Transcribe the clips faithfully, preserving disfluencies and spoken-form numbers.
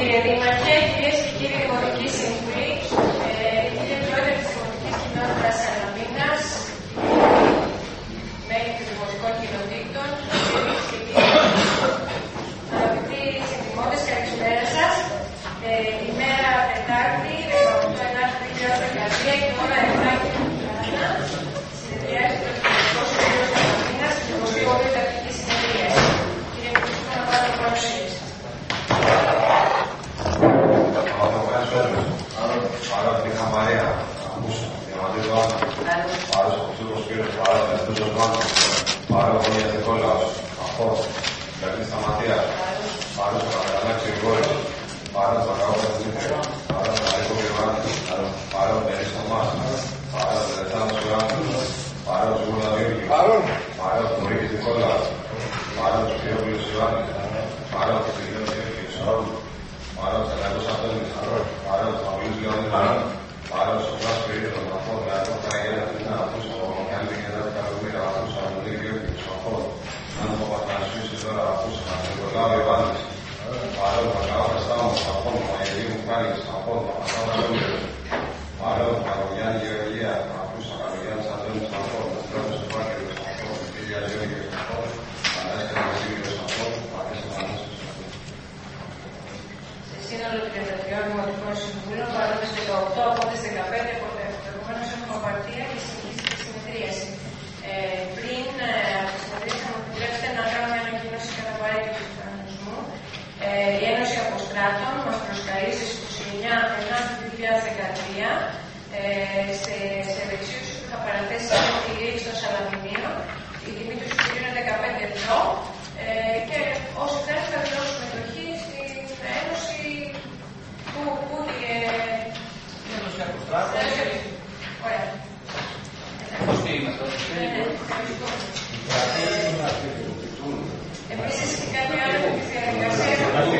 Κύριε Δήμαρχε, κυρίες και κύριοι δημοτικοί σύμβουλοι, ε, κύριε Πρόεδρε της Δημοτικής Κοινότητας Σαλαμίνας, μέλη των δημοτικών κοινοτήτων, κυρίες και κύριοι, αγαπητοί συντιμότες, καλησπέρα σας. Ε, ημέρα Τετάρτη, δεκαοκτώ Ενάτου δύο χιλιάδες δεκατρία, η ώρα επτά και τριάντα, συνεδριάζει το Δημοτικό Συμβούλιο Σαλαμίνας, στην εικοστή όγδοη Τακτική Συνεδρίαση. Κύριε Κουσούκο, να πάρω το πρώτο σας. Άρα την καμαρία, ακούσαμε, διαματίζω άλλο. Άρα ο Κουσούκος κύριος, άρα ο Μεστούζος Μάνος, άρα ο Κονίας Νικόλαος, Αφός, Κακή Σταματίας, άρα ο Καταλάξης Γρηγόρης, άρα ο Ζακαώπας Δημήτρη, άρα ο Ναϊκό Γερμάνης, άρα ο Μπενής Θωμάς, άρα ο Τελετάνος Ιωάννης, άρα ο Ζουγούνα Βίρκη, άρα ο Μωρίκης Νικόλαος, άρα ο Σοφιόπουλος Ιωάννης, άρα ο Κωνσταντίνος Βίρκης, άρα ο Σαλάκος Αντώνης, άρα ο Σταυλής Λεωνίδης, άρα ο Σοφράς Περίδων, αφών, με αυτό Καραγέλα Τινά, αφούς ο Καλή Γεννάτη Καλομήρα, αφούς ο Αμονή Γεώργης, αφών, αν ο Παπαθανασίους τώρα, αφούς ο Νικολάου Ιωάννης, άρα ο Παγκαό Καστάμος, αφών, ο Αγγελίου Μουχάλης, αφών, ο Παπαθάνα Λόμηρος, άρα ο Καλογιάννη Γεωργία, αφούς ο Καλογιάννης Αντώνης, αφών, ο Τρόπος του Πάκερος, αφών, ο Κύρια Γεώργιος, αφών, Ανέστερ Βασίλειος, αφών, ο Ανέστερ Ανέστερ. Σύνολο τριάντα τριών Δημοτικών Συμβούλων, παρόντες δεκαοκτώ από τις δεκαπέντε, επομένως έχουμε απαρτία και συνεχίσει τη συνεδρίαση. Ε, πριν ε, από τη συνεδρίαση, θα μου επιτρέψετε να κάνω μια ανακοίνωση κατά παρέκκληση του κανονισμού. Ε, η Ένωση Αποστράτων μας προσκαλεί στις είκοσι εννέα Ενάτου δύο χιλιάδες δεκατρία ε, σε, σε ευεξίωση που θα παραθέσει τη λήξη των Σαλαμινίων. Η τιμή του εισιτηρίου είναι δεκαπέντε ευρώ ε, και όσοι θέλουν θα δηλώσουν συμμετοχή στην Ένωση που ούτε και... Ένωση Αποστράτων. Ωραία. Πώς τι είμαστε, πώς τι Επίσης, κάτι άλλο από τις διαδικασίες.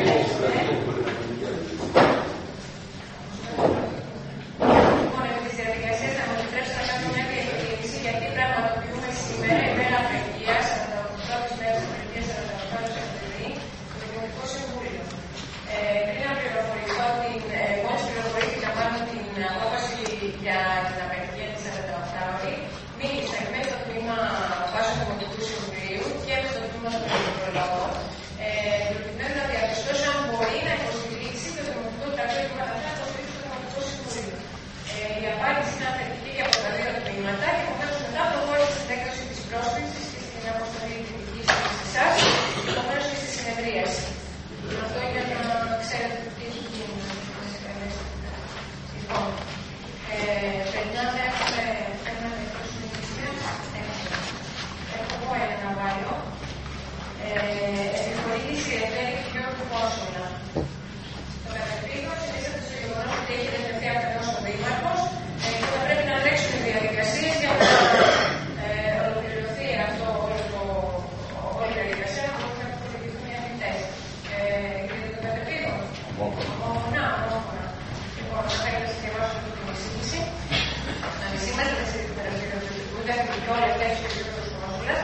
Λοιπόν, από τις διαδικασίες θα μου επιτρέψετε να κάνω μια διευκρίνηση γιατί πραγματοποιούμε σήμερα ημέρα απεργίας, σαράντα οκτώ μέρες απεργίας, σαράντα οκτώ Σεπτεμβρίου, το Δημοτικό Συμβούλιο. Ε, πριν να πληροφορηθώ την, ε, μόλις πληροφορήθηκα μάλλον την απόφαση για την απεργία της σαράντα οκτώ ώρη, μίλησα και με το τμήμα βάσης του Δημοτικού Συμβουλίου και με το τμήμα των Δημοτικών ε, προκειμένου να διαπιστώσω αν μπορεί να υποστηρίξει το Δημοτικό Ταξίδι που καταφέρει να υποστηρίξει το Δημοτικό Συμβούλιο. Ε, η απάντηση ήταν θετική και από τα δύο τμήματα και επομένως μετά προχώρησε στην έκδοση της πρόσκλησης και στην αποστολή κριτική σε εσάς και επομένως και στη συνεδρίαση. Αυτό για να ξέρετε τι έχει γίνει. Λοιπόν, ε, περνάμε, έχουμε έναν εκτός συνήθειας. Έχω εγώ ένα να βάλω. Επιχορήγηση Ελευθέρη και Γιώργου Πόσολα. Το καταπήγον συνίσταται στο γεγονός ότι έχει δεσμευτεί αφενός ο Δήμαρχος και θα πρέπει να τρέξουν οι διαδικασίες για να ε, ολοκληρωθεί αυτό όλο το, όλη η διαδικασία να μπορούν να υποθετηθούν οι αμυντές. Κύριε το καταπήγον. Ομόφωνα, ομόφωνα. Λοιπόν, θα ήθελα να σας διαβάσω την εισήγηση. Να μην σήμερα δεν στείλει την τελευταία του Υπουργού, δεν έχει όλα αυτά οι σχετικούς του Πόσολας.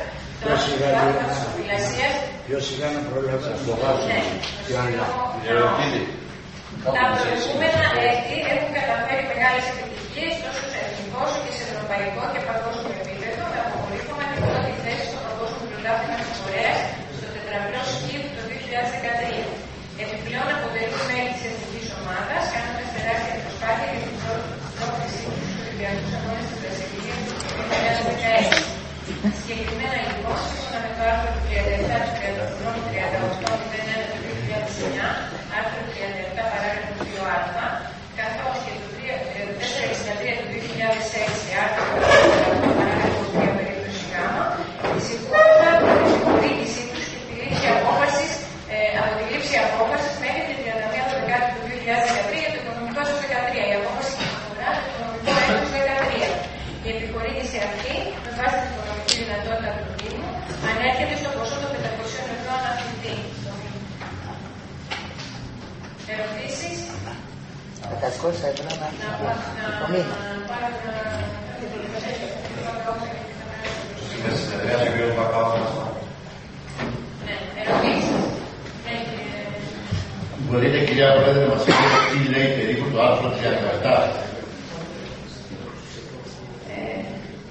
Ποιο σιγά να προλάβει να φοβάσαι. Τα προηγούμενα έτη έχουν καταφέρει μεγάλες επιτυχίες τόσο σε εθνικό όσο και σε ευρωπαϊκό και παγκόσμιο επίπεδο με αποκορύφωμα την πρώτη θέση στο Παγκόσμιο Πρωτάθλημα της Κορέας στο τετραπλό σκι το δύο χιλιάδες δεκατρία. Επιπλέον αποτελούν μέλη της εθνικής ομάδας, κάνοντας τεράστια προσπάθεια για την πρόκλησή τους στους Ολυμπιακούς Αγώνες της Βραζιλίας του δύο χιλιάδες δεκαέξι. Συγκεκριμένα λοιπόν, σύμφωνα με το άρθρο τριάντα επτά του κανονισμού τριάντα οκτώ μηδέν ένα του δύο χιλιάδες εννιά, άρθρο τριάντα επτά παράγραφο δύο α, καθώς και το τετρακόσια εξήντα τρία του δύο χιλιάδες έξι, άρθρο παράγραφο δύο περίπτωση γ, εισηγούμεθα από την επιχορήγησή τους και τη λήψη απόφασης, ε, από τη λήψη απόφασης μέχρι την τριάντα μία Δεκεμβρίου του δύο χιλιάδες δεκατρία για το οικονομικό έτος δεκατρία. Η απόφαση αφορά το οικονομικό έτος δεκατρία. Η επιχορήγηση αυτή, με βάση την οικονομική δυνατότητα του Δήμου, ανέρχεται στο ποσό των πεντακοσίων ευρώ αναθλητή. Ερωτήσεις? πεντακόσια ευρώ το μήνα. Στην συνεδρία του κ. Παπαδόπουλου. Ναι, ερωτήσεις? Μπορείτε, κυρία Πρόεδρε, να μας πείτε τι λέει περίπου το άρθρο τριάντα επτά. Ε,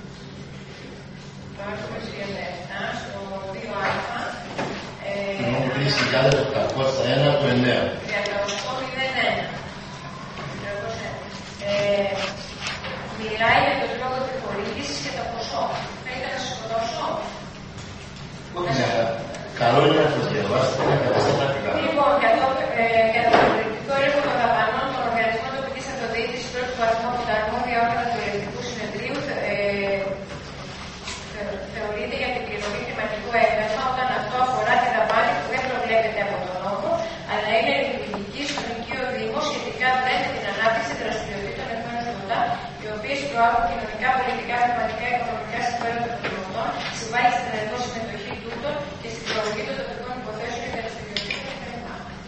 το άρθρο τριάντα επτά, στο δύο α. Νόμο τρεις χιλιάδες οκτακόσια ένα του εννέα. τριάντα οκτώ μηδέν ένα. Ε, μιλάει για τον λόγο της χορήγησης και το ποσό. Θέλετε να σας το δώσω? Όχι, καλό είναι να το διαβάσετε, να καταστατικά. Λοιπόν, κατά το πολιτικό έργο των δαπανών των οργανισμών τοπικής αυτοδιοίκησης πρώτου βαθμού από τα αρμόδια όργανα του Ελεκτικού Συνεδρίου ε, θε, θεωρείται για την πληρωμή χρηματικού έμβασμα όταν αυτό αφορά τη δαπάνη που δεν προβλέπεται από τον νόμο, αλλά είναι λειτουργική στον οικείο Δήμο σχετικά με την ανάπτυξη δραστηριοτήτων εκ μετά, οι οποίες προάγουν κοινωνικά, πολιτικά, θεματικά, οικονομικά συμφέροντα των δημοτών, συμβάλλει στην ενεργό συμμετοχή τούτων και στην προαγωγή των τοπικών υποθέσεων και δραστηριοτήτων κλπ.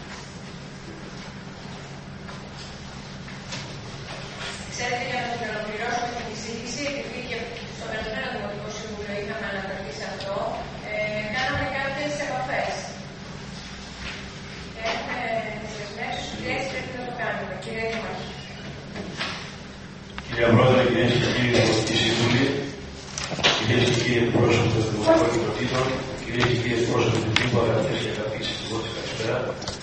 Ξέρετε, για να την ολοκληρώσουμε την εισήγηση, επειδή και στο περασμένο Δημοτικό Συμβούλιο είχαμε αναφερθεί σε αυτό, ε, κάναμε κάποιες επαφές. Και έχουμε δεσμεύσει ότι έτσι πρέπει να το κάνουμε. Κύριε Δήμαρχε. Κύριε Πρόεδρε, κυρίες και κύριοι Δημοτικοί Σύμβουλοι, κυρίες και κύριοι εκπρόσωποι των Δημοτικών Κοινοτήτων, κυρίες και κύριοι εκπρόσωποι του Δήμου, αγαπητές και αγαπητοί συμπολίτες, καλησπέρα.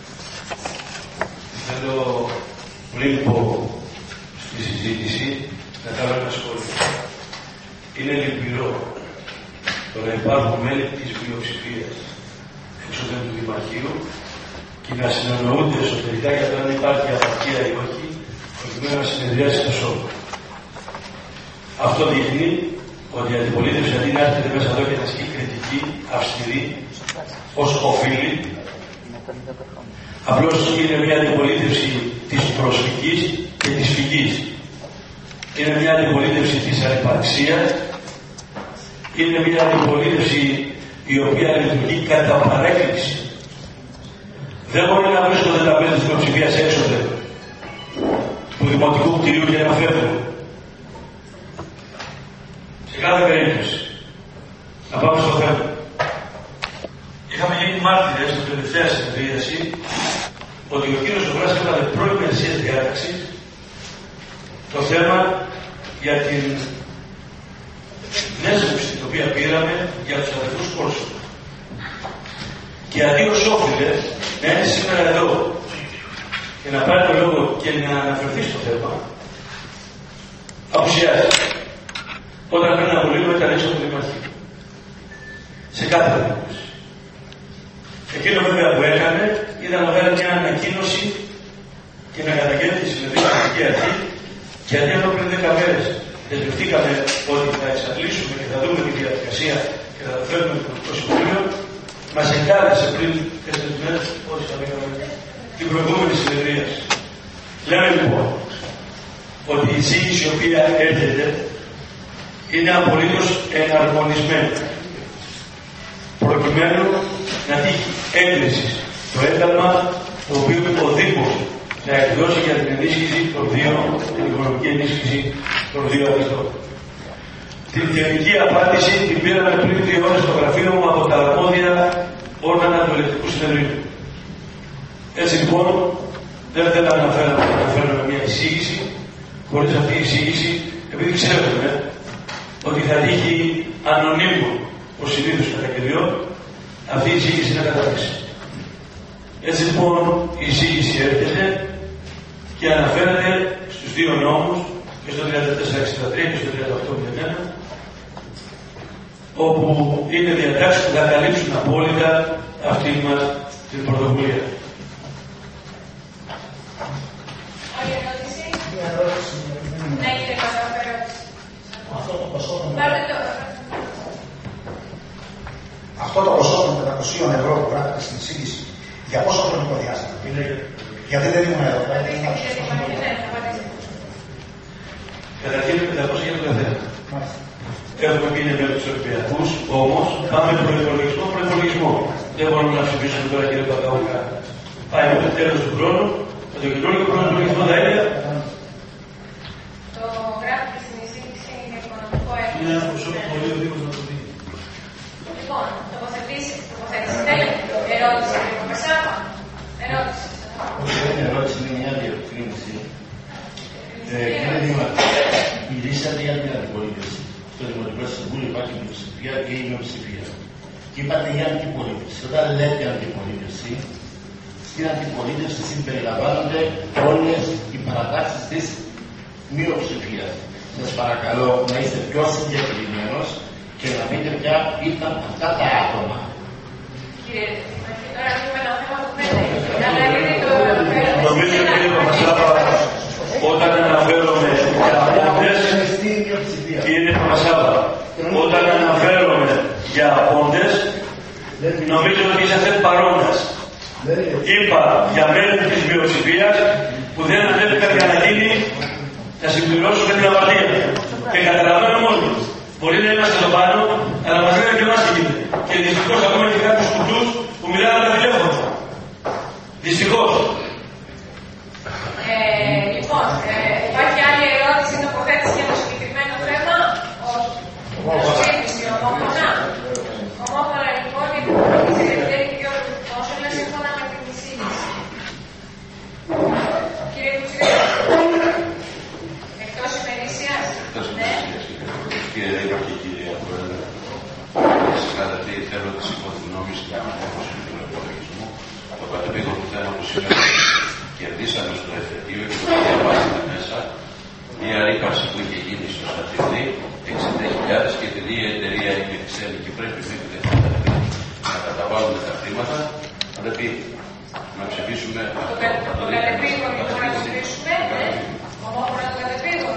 Θέλω πριν πω στη συζήτηση να κάνω ένα σχόλιο. Είναι λυπηρό το να υπάρχουν μέλη της μειοψηφίας εξωτερικού του Δημαρχείου και να συνεννοούνται εσωτερικά για το αν υπάρχει απαρχία ή όχι, προκειμένου να συνεδριάσει το σώμα. Αυτό δείχνει ότι η αντιπολίτευση αντί να έρχεται μέσα εδώ και να ασκεί κριτική αυστηρή, ως οφείλει, απλώς είναι μια αντιπολίτευση της προσφυγής και της φυγής. Είναι μια αντιπολίτευση της ανυπαρξίας, είναι μια αντιπολίτευση η οποία λειτουργεί κατά παρέκκληση. Δεν μπορεί να βρίσκονται τα μέλη της μειοψηφίας έξοδε του δημοτικού κτηρίου και να φεύγουν. Σε κάθε περίπτωση, να πάμε στο θέμα. Είχαμε γίνει μάρτυρες στην τελευταία συνεδρίαση ότι ο κύριος Σοβράς έβαλε προημερησίας διάταξη το θέμα για την δέσμευση την οποία πήραμε για τους αδερφούς Κόρσου. Και αντί ως όφιλε να είναι σήμερα εδώ και να πάρει το λόγο και να αναφερθεί στο θέμα, απουσιάζει. Όταν πριν από λίγο ήταν έξω από το Δημαρχείο. Σε κάθε περίπτωση. Εκείνο βέβαια που έκανε ήταν να βγάλει μια ανακοίνωση και να καταγγέλνει τη συνεδριακή αρχή, γιατί εδώ πριν δέκα μέρες δεσμευτήκαμε ότι θα εξαντλήσουμε και θα δούμε τη διαδικασία και θα το φέρουμε στο Δημοτικό Συμβούλιο. Μας εγκάλεσε πριν τέσσερις μέρες, πώς θα πήγαμε, την προηγούμενη συνεδρίαση. Λέμε λοιπόν ότι η εισήγηση η οποία έρχεται είναι απολύτως εναρμονισμένη, προκειμένου να τύχει έγκριση το ένταλμα το οποίο ο Δήμος να εκδώσει για την ενίσχυση των δύο, την οικονομική ενίσχυση των δύο αριστών. Την τελική απάντηση την πήραμε πριν δύο ώρες στο γραφείο μου από τα αρμόδια όργανα του Ελεκτικού Συνεδρίου. Έτσι λοιπόν, δεν θέλω να αναφέρουμε μια εισήγηση, χωρίς αυτή η εισήγηση, επειδή ξέρουμε ότι θα τύχει ανωνύμου ως συνήθως καταγγελιών, αυτή η εισήγηση να καταδείξει. Έτσι λοιπόν η εισήγηση έρχεται και αναφέρεται στους δύο νόμους, και στο τριάντα τέσσερα εξήντα τρία και στο τριάντα οκτώ μηδέν ένα, όπου είναι διατάξεις που θα καλύψουν απόλυτα αυτή μας την πρωτοβουλία. Άλλη ερώτηση? Ναι, κύριε Παπαδόπουλο. Αυτό το ποσό των Αυτό το ποσό των πεντακοσίων ευρώ που γράφεται στην εισήγηση, για πόσο χρονικό διάστημα? Γιατί δεν ήμουν εδώ. Καταρχήν πεντακόσια για τον καθένα. Έχουμε πει είναι με τους Ολυμπιακούς, όμως πάμε προϋπολογισμό προϋπολογισμό. Δεν μπορούμε να ψηφίσουμε τώρα, κύριε Παπαδόπουλο. Πάει με το τέλος του χρόνου, με το καινούργιο προϋπολογισμό θα είναι. Το γράφει στην εισήγηση για οικονομικό έτος. Είναι ένα ποσό που μπορεί ο Δήμος να το δει. Λοιπόν, τοποθετήσει. Τοποθέτηση. Τέλεια. Ερώτηση, κύριε Παπασάβα. Ερώτηση. έτσι. Κύριε Δήμαρχε, μιλήσατε για την αντιπολίτευση. Στο Δημοτικό Συμβούλιο υπάρχει μειοψηφία και η μειοψηφία. Και είπατε για αντιπολίτευση. Όταν λέτε αντιπολίτευση, στην αντιπολίτευση συμπεριλαμβάνονται όλες οι παρατάξεις της μειοψηφίας. Σας παρακαλώ να είστε πιο συγκεκριμένος και να πείτε ποια ήταν αυτά τα άτομα. Κύριε, τώρα έχουμε ένα θέμα που μένει. Νομίζω, κύριε Παπασάβα, όταν αναφέρομαι για πόντες, κύριε Παπασάβα, όταν αναφέρομαι για πόντες, νομίζω ότι είσαστε παρόντας. Είπα για μέλη της μειοψηφίας που δεν ανέφεραν για να γίνει, θα συμπληρώσω με την απαρτία. Και καταλαβαίνω μόνοι. Μπορεί να είμαστε εδώ πάνω, αλλά μας λένε και εμάς τι γίνεται. Και δυστυχώς ακούμε και κάποιους κουτούς που μιλάνε με τηλέφωνο. Δυστυχώς. Ε, λοιπόν, ε, υπάρχει άλλη ερώτηση, τοποθέτηση για το συγκεκριμένο θέμα. Όχι. Προσέγγιση ομόφωνα. Ομόφωνα λοιπόν η Υπουργική Secretary και ο Κόσολας σύμφωνα με την εισήγηση. Κύριε Κουτσίδη, εκτός ημερήσιας. Εκτός ημερήσιας. Κύριε Δήμαρχε και κύριε Πρόεδρε, συνάδελφοι, θέλω τη σύμφωνη γνώμη για αναμόρφωση του προπολογισμού. Το κατεπήγον θέμα που σήμερα κερδίσαμε στο εφετείο και το διαβάσαμε μέσα μια ρήπανση που είχε γίνει στο Σατυρνή εξήντα χιλιάδες και επειδή η εταιρεία είναι ξένη και πρέπει μέχρι δεκαετία να καταβάλουμε τα χρήματα, πρέπει να ψηφίσουμε το κατεπήγον και να το ψηφίσουμε, ομόφωνα το κατεπήγον.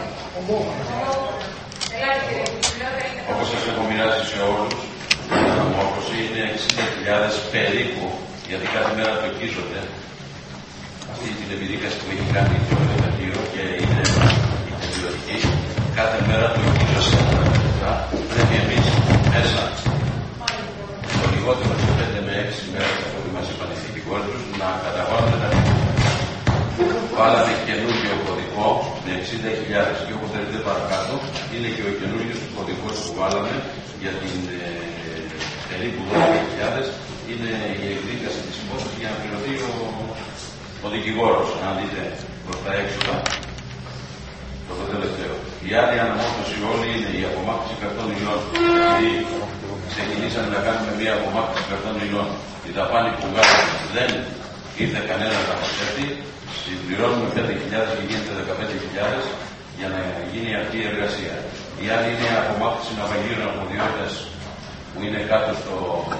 Όπως σας έχω μοιράσει σε όλους, η αναμόρφωση είναι εξήντα χιλιάδες περίπου, γιατί κάθε μέρα το εκκίζονται. Αυτή την επιδίκαση που έχει κάνει το Εφετείο και είναι η τελειωτική, κάθε μέρα το εκκίζονται. Πρέπει εμείς μέσα το λιγότερο από πέντε με έξι μέρες από ό,τι μας είπαν οι θετικοί τους να καταβάλουμε τα χρήματα. Βάλαμε καινούργιο κωδικό με εξήντα χιλιάδες και όπως θέλετε παρακάτω είναι και ο καινούργιος κωδικός που βάλαμε για την ε, περίπου δώδεκα χιλιάδες είναι η εκδίκαση της υπόθεσης για να πληρωθεί ο, ο δικηγόρος. Αν δείτε προς τα έξοδα, το τελευταίο. Η άλλη αναμόρφωση όλη είναι η απομάκρυνση καρτών υλών. Δηλαδή ξεκινήσαμε να κάνουμε μια απομάκρυνση καρτών υλών. Η δαπάνη που βγάλαμε δεν ήρθε κανένα να προσθέτει. Συμπληρώνουμε πέντε χιλιάδες και γίνεται δεκαπέντε χιλιάδες για να γίνει αυτή η εργασία. Η άλλη είναι η απομάκρυνση ναυαγείων αρμοδιότητας που είναι κάτω στο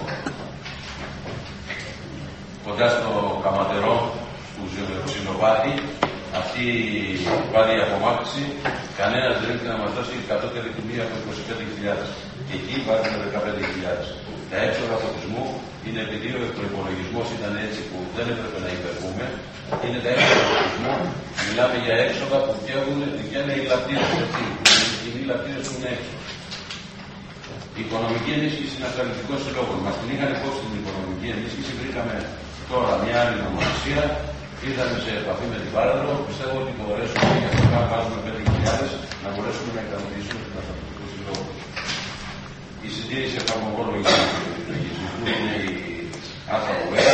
κοντά στο Καματερό του Συνοβάτη. Αυτή πάλι η απομάκρυνση κανένας δεν έρχεται να μας δώσει κατώτερη τιμή από είκοσι πέντε χιλιάδες και εκεί υπάρχουν δεκαπέντε χιλιάδες. Τα έξοδα φωτισμού είναι επειδή ο προϋπολογισμός ήταν έτσι που δεν έπρεπε να υπερβούμε, είναι τα έξοδα φωτισμού. Μιλάμε για έξοδα που βγαίνουν οι λαπτήρες αυτοί, οι κοινοί λαπτήρες που είναι έξω. Η οικονομική ενίσχυση είναι ασφαλιστικό συλλόγο. Μας την είχαν υπόψη την οικονομική ενίσχυση, βρήκαμε τώρα μια άλλη νομοθεσία, ήρθαμε σε επαφή με την Πάραδρο, πιστεύω ότι θα μπορέσουμε για να βάζουμε πέντε χιλιάδες να μπορέσουμε να ικανοποιήσουμε τον ασφαλιστικό συλλόγο. Η συντήρηση εφαρμογών λογισμικού είναι η ΑΘΑΟΕΑ.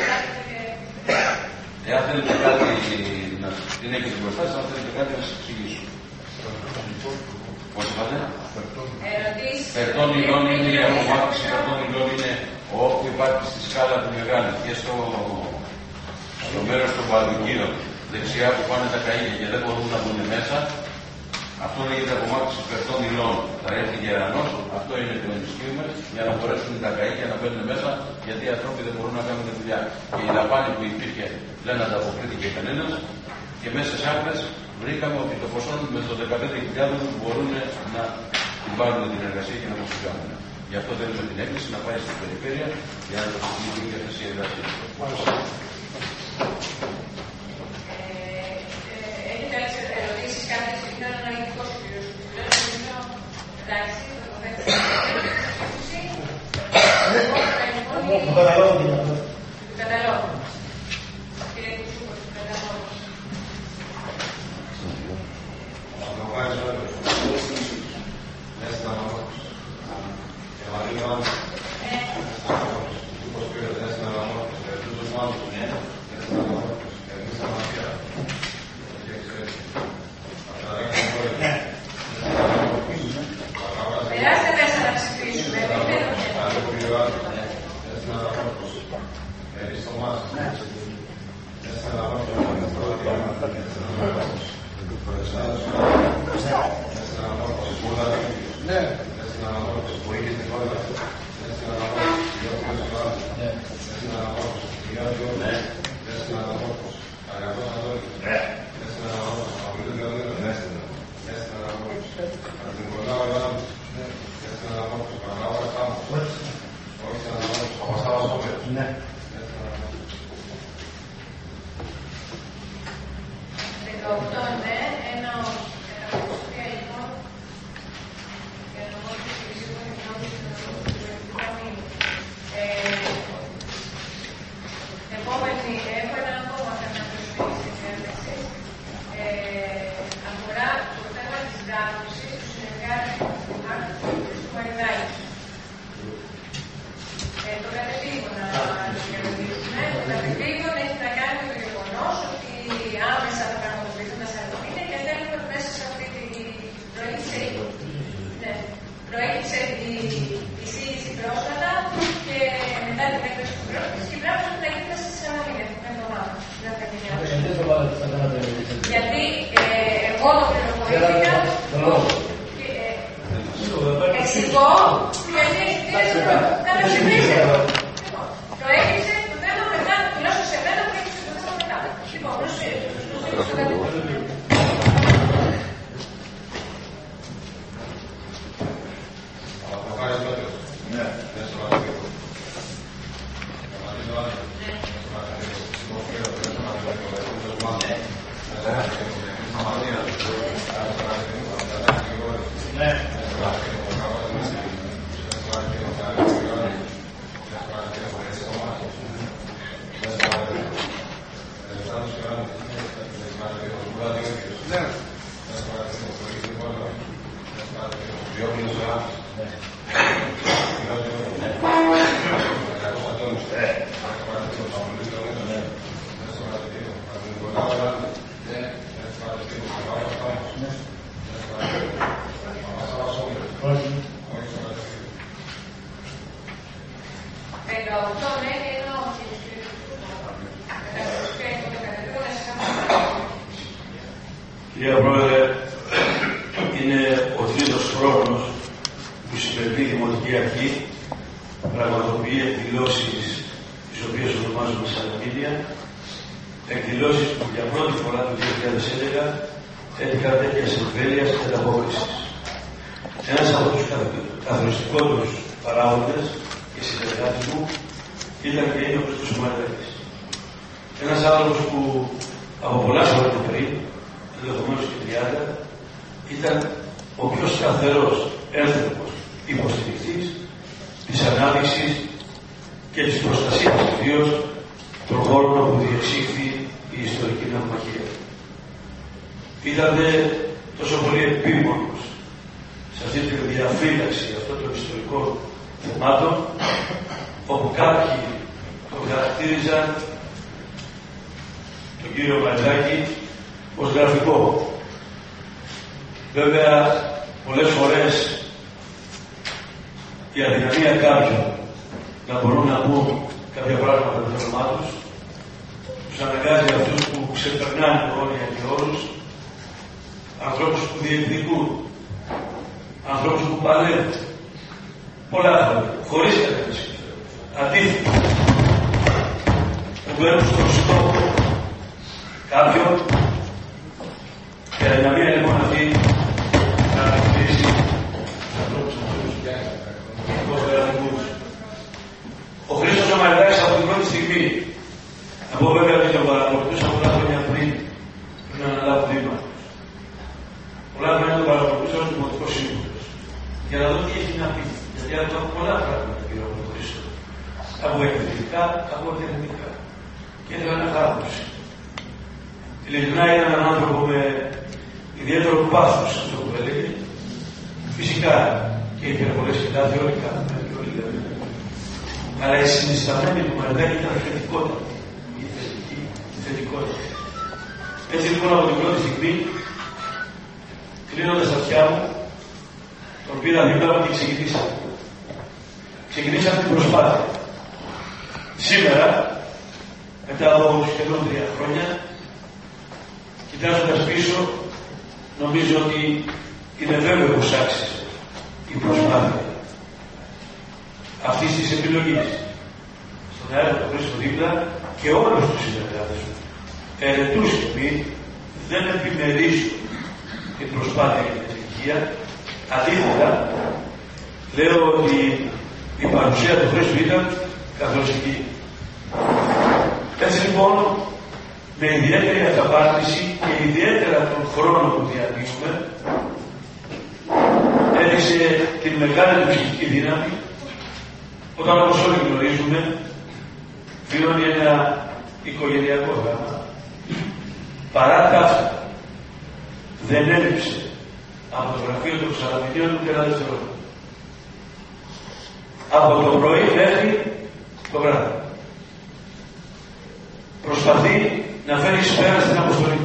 Εάν θέλετε κάτι να την έχετε μπροστά σας, αν θέλετε κάτι να σας εξηγήσω. Πώς είπατε? Περτών υλών είναι η απομάκρυνση, περτών υλών είναι όπου υπάρχει στη σκάλα του μεγάλη και στο, στο μέρος των παλουκίων δεξιά που πάνε τα καΐγια και δεν μπορούν να μπουν μέσα. Αυτό λέγεται απομάκρυνση περτών υλών. Θα έρθει γερανός, αυτό είναι το ενισχύουμε για να μπορέσουν τα καΐγια να μπαίνουν μέσα, γιατί οι άνθρωποι δεν μπορούν να κάνουν δουλειά. Και η δαπάνη που υπήρχε δεν ανταποκρίθηκε κανένας και μέσα στις άκρες βρήκαμε ότι το ποσό με το δεκαπέντε χιλιάδες μπορούν να την πάρουν την εργασία και να μας την κάνουν. Γι' αυτό θέλουμε την έκκληση να πάει στην περιφέρεια για να λειτουργεί αυτές οι εργασίες. Έχετε άλλες ερωτήσεις, κάποιες είναι αναλυτικός ο κύριος Κουτσούλας. Εντάξει, το θέτω. Του καταλόγου. Του καταλόγου. Κύριε Κουτσούλα, του καταλόγου. Μέσα δεκαοκτώ ναι, ένα καταπιστωτία λοιπόν για να μάθει τη σύμφωνη γνώμη του Κοινωνικού Ταμείου. Επόμενη, έχω ένα ακόμα θέμα να προσφύγει στην ένταξη. Αφορά το θέμα της δάσκαλης του συνεργάτη του Μάρκου του Μαριδάκη. Το κατεπήγον να το διαβεβαιώσουμε. Το κατεπήγον έχει να κάνει με το γεγονός ότι άμεσα θα πραγματοποιηθούν τα σαράντα μήνες και θέλουμε μέσα σε αυτή τη προέκυψε, ναι, προέκυψε η εισήγηση πρόσφατα και μετά την έκδοση του πρόσφατας και πρέπει να γίνει μέσα σε σαράντα μήνες, την εβδομάδα. Γιατί εγώ το πληροφορήθηκα. Εξηγώ, γιατί κάνω συμπλήρωση. Το έκλεισε το θέμα μετά, τουλάχιστον σε μένα που έκλεισε το θέμα μετά. Λοιπόν, προσφύγω. Κύριε Πρόεδρε, είναι ο τρίτος χρόνος που η σημερινή Δημοτική Αρχή πραγματοποιεί εκδηλώσεις τις οποίες ονομάζουμε Σαλαμίδια, εκδηλώσεις που για πρώτη φορά το δύο χιλιάδες έντεκα έτυχαν τέτοιας εμβέλειας και ανταπόκρισης. Ένας από τους καθοριστικότερους παράγοντες και συνεργάτες μου ήταν και είναι ο Χριστός Μαριδάκης. Ένας άνθρωπος που από πολλά χρόνια πριν, ενδεχομένως και τριάντα, ήταν ο πιο σταθερός ένθρωπος υποστηρικτής της ανάδειξης και της προστασίας ιδίως των χώρων όπου διεξήχθη η ιστορική ναυμαχία. Ήταν τόσο πολύ επίμονος σε αυτή τη διαφύλαξη αυτών των ιστορικών θεμάτων, όπου κάποιοι τον χαρακτήριζαν τον κύριο Μαριδάκη ως γραφικό. Βέβαια, πολλές φορές η αδυναμία κάποιων να μπορούν να πούν κάποια πράγματα με το όνομά τους τους αναγκάζει αυτούς που ξεπερνάνε όρια και όρους, ανθρώπους που διεκδικούν, ανθρώπους που παλεύουν πολλά χρόνια, χωρίς κανένα συμφέρον. Αντίθετα, που μπαίνουν στον στόχο κάποιον και η αδυναμία λοιπόν αυτή να ανακτήσει τους ανθρώπους αυτούς και ο Χρήστος ο Μαριδάκης από την πρώτη στιγμή, να πω βέβαια ότι τον παρακολουθούσα πολλά χρόνια πριν, πριν να αναλάβω βήμα. Πολλά χρόνια τον παρακολουθούσα ως δημοτικός σύμβουλος, για να δω τι έχει να πει. Γιατί άκουγα πολλά πράγματα γύρω από τον Χρήστο. Από εκπαιδευτικά, από τεχνικά. Και ήθελα να χάρτωση. Ειλικρινά ήταν έναν άνθρωπο με ιδιαίτερο πάθος, αυτό που έλεγε. Φυσικά και οι υπερβολές και τα όλοι κάνουμε, όλοι λέμε. Αλλά η συνισταμένη του Μαριδάκη ήταν θετικότητα. Η θετική θετικότητα. Έτσι λοιπόν από την πρώτη στιγμή, κλείνοντας τα αυτιά μου, τον πήρα δίπλα μου και ξεκινήσαμε. Ξεκινήσαμε την προσπάθεια. Σήμερα, μετά από σχεδόν τρία χρόνια, κοιτάζοντας πίσω, νομίζω ότι είναι βέβαιο πως άξιζε η προσπάθεια αυτής της επιλογής. Στον αέρα του Χρήστο δίπλα και όλους τους συνεργάτες μου, ερετούς και μη, δεν επιμερίζουν την προσπάθεια για την ευτυχία. Αντίθετα, λέω ότι η παρουσία του Χρήστου ήταν καθοριστική. Έτσι λοιπόν, με ιδιαίτερη αυταπάρνηση και ιδιαίτερα τον χρόνο που διανύουμε, έδειξε την μεγάλη μυστική δύναμη όταν, όπως όλοι γνωρίζουμε, βιώνει ένα οικογενειακό δράμα. Παρά τα αυτά, δεν έλειψε από το γραφείο των Σαλαμινίων ούτε ένα δευτερόλεπτο. Από το πρωί μέχρι το βράδυ. Προσπαθεί να φέρει σπέρα στην αποστολή.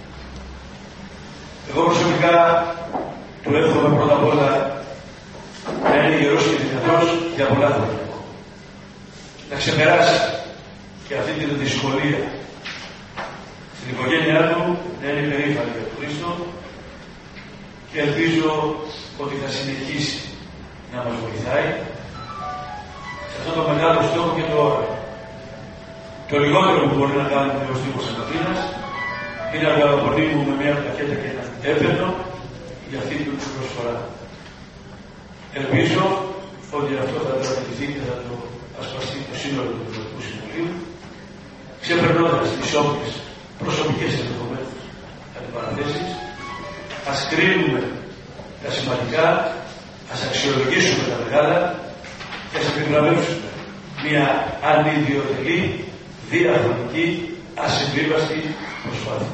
Εγώ προσωπικά του εύχομαι πρώτα απ' όλα να είναι γερός και δυνατός για πολλά χρόνια. Να ξεπεράσει και αυτή την δυσκολία στην οικογένειά του, να είναι περήφανη για τον Χριστό και ελπίζω ότι θα συνεχίσει να μας βοηθάει σε αυτό το μεγάλο στόχο και το όραμα. Το λιγότερο που μπορεί να κάνει ο Δήμος Αθήνας είναι να το απολύμουμε με μια πλακέτα και ένα έπαινο για αυτή την προσφορά. Ελπίζω ότι αυτό θα δραστηριοποιηθεί και θα το ασπαστεί το σύνολο του Ευρωπαϊκού Συμβουλίου, ξεπερνώντας τις όποιες προσωπικές ενδεχομένως αντιπαραθέσεις. Ας κρίνουμε τα σημαντικά, ας αξιολογήσουμε τα μεγάλα και ας επιβραβεύσουμε μια ανιδιοτελή, διαχρονική, ασυμβίβαστη προσπάθεια.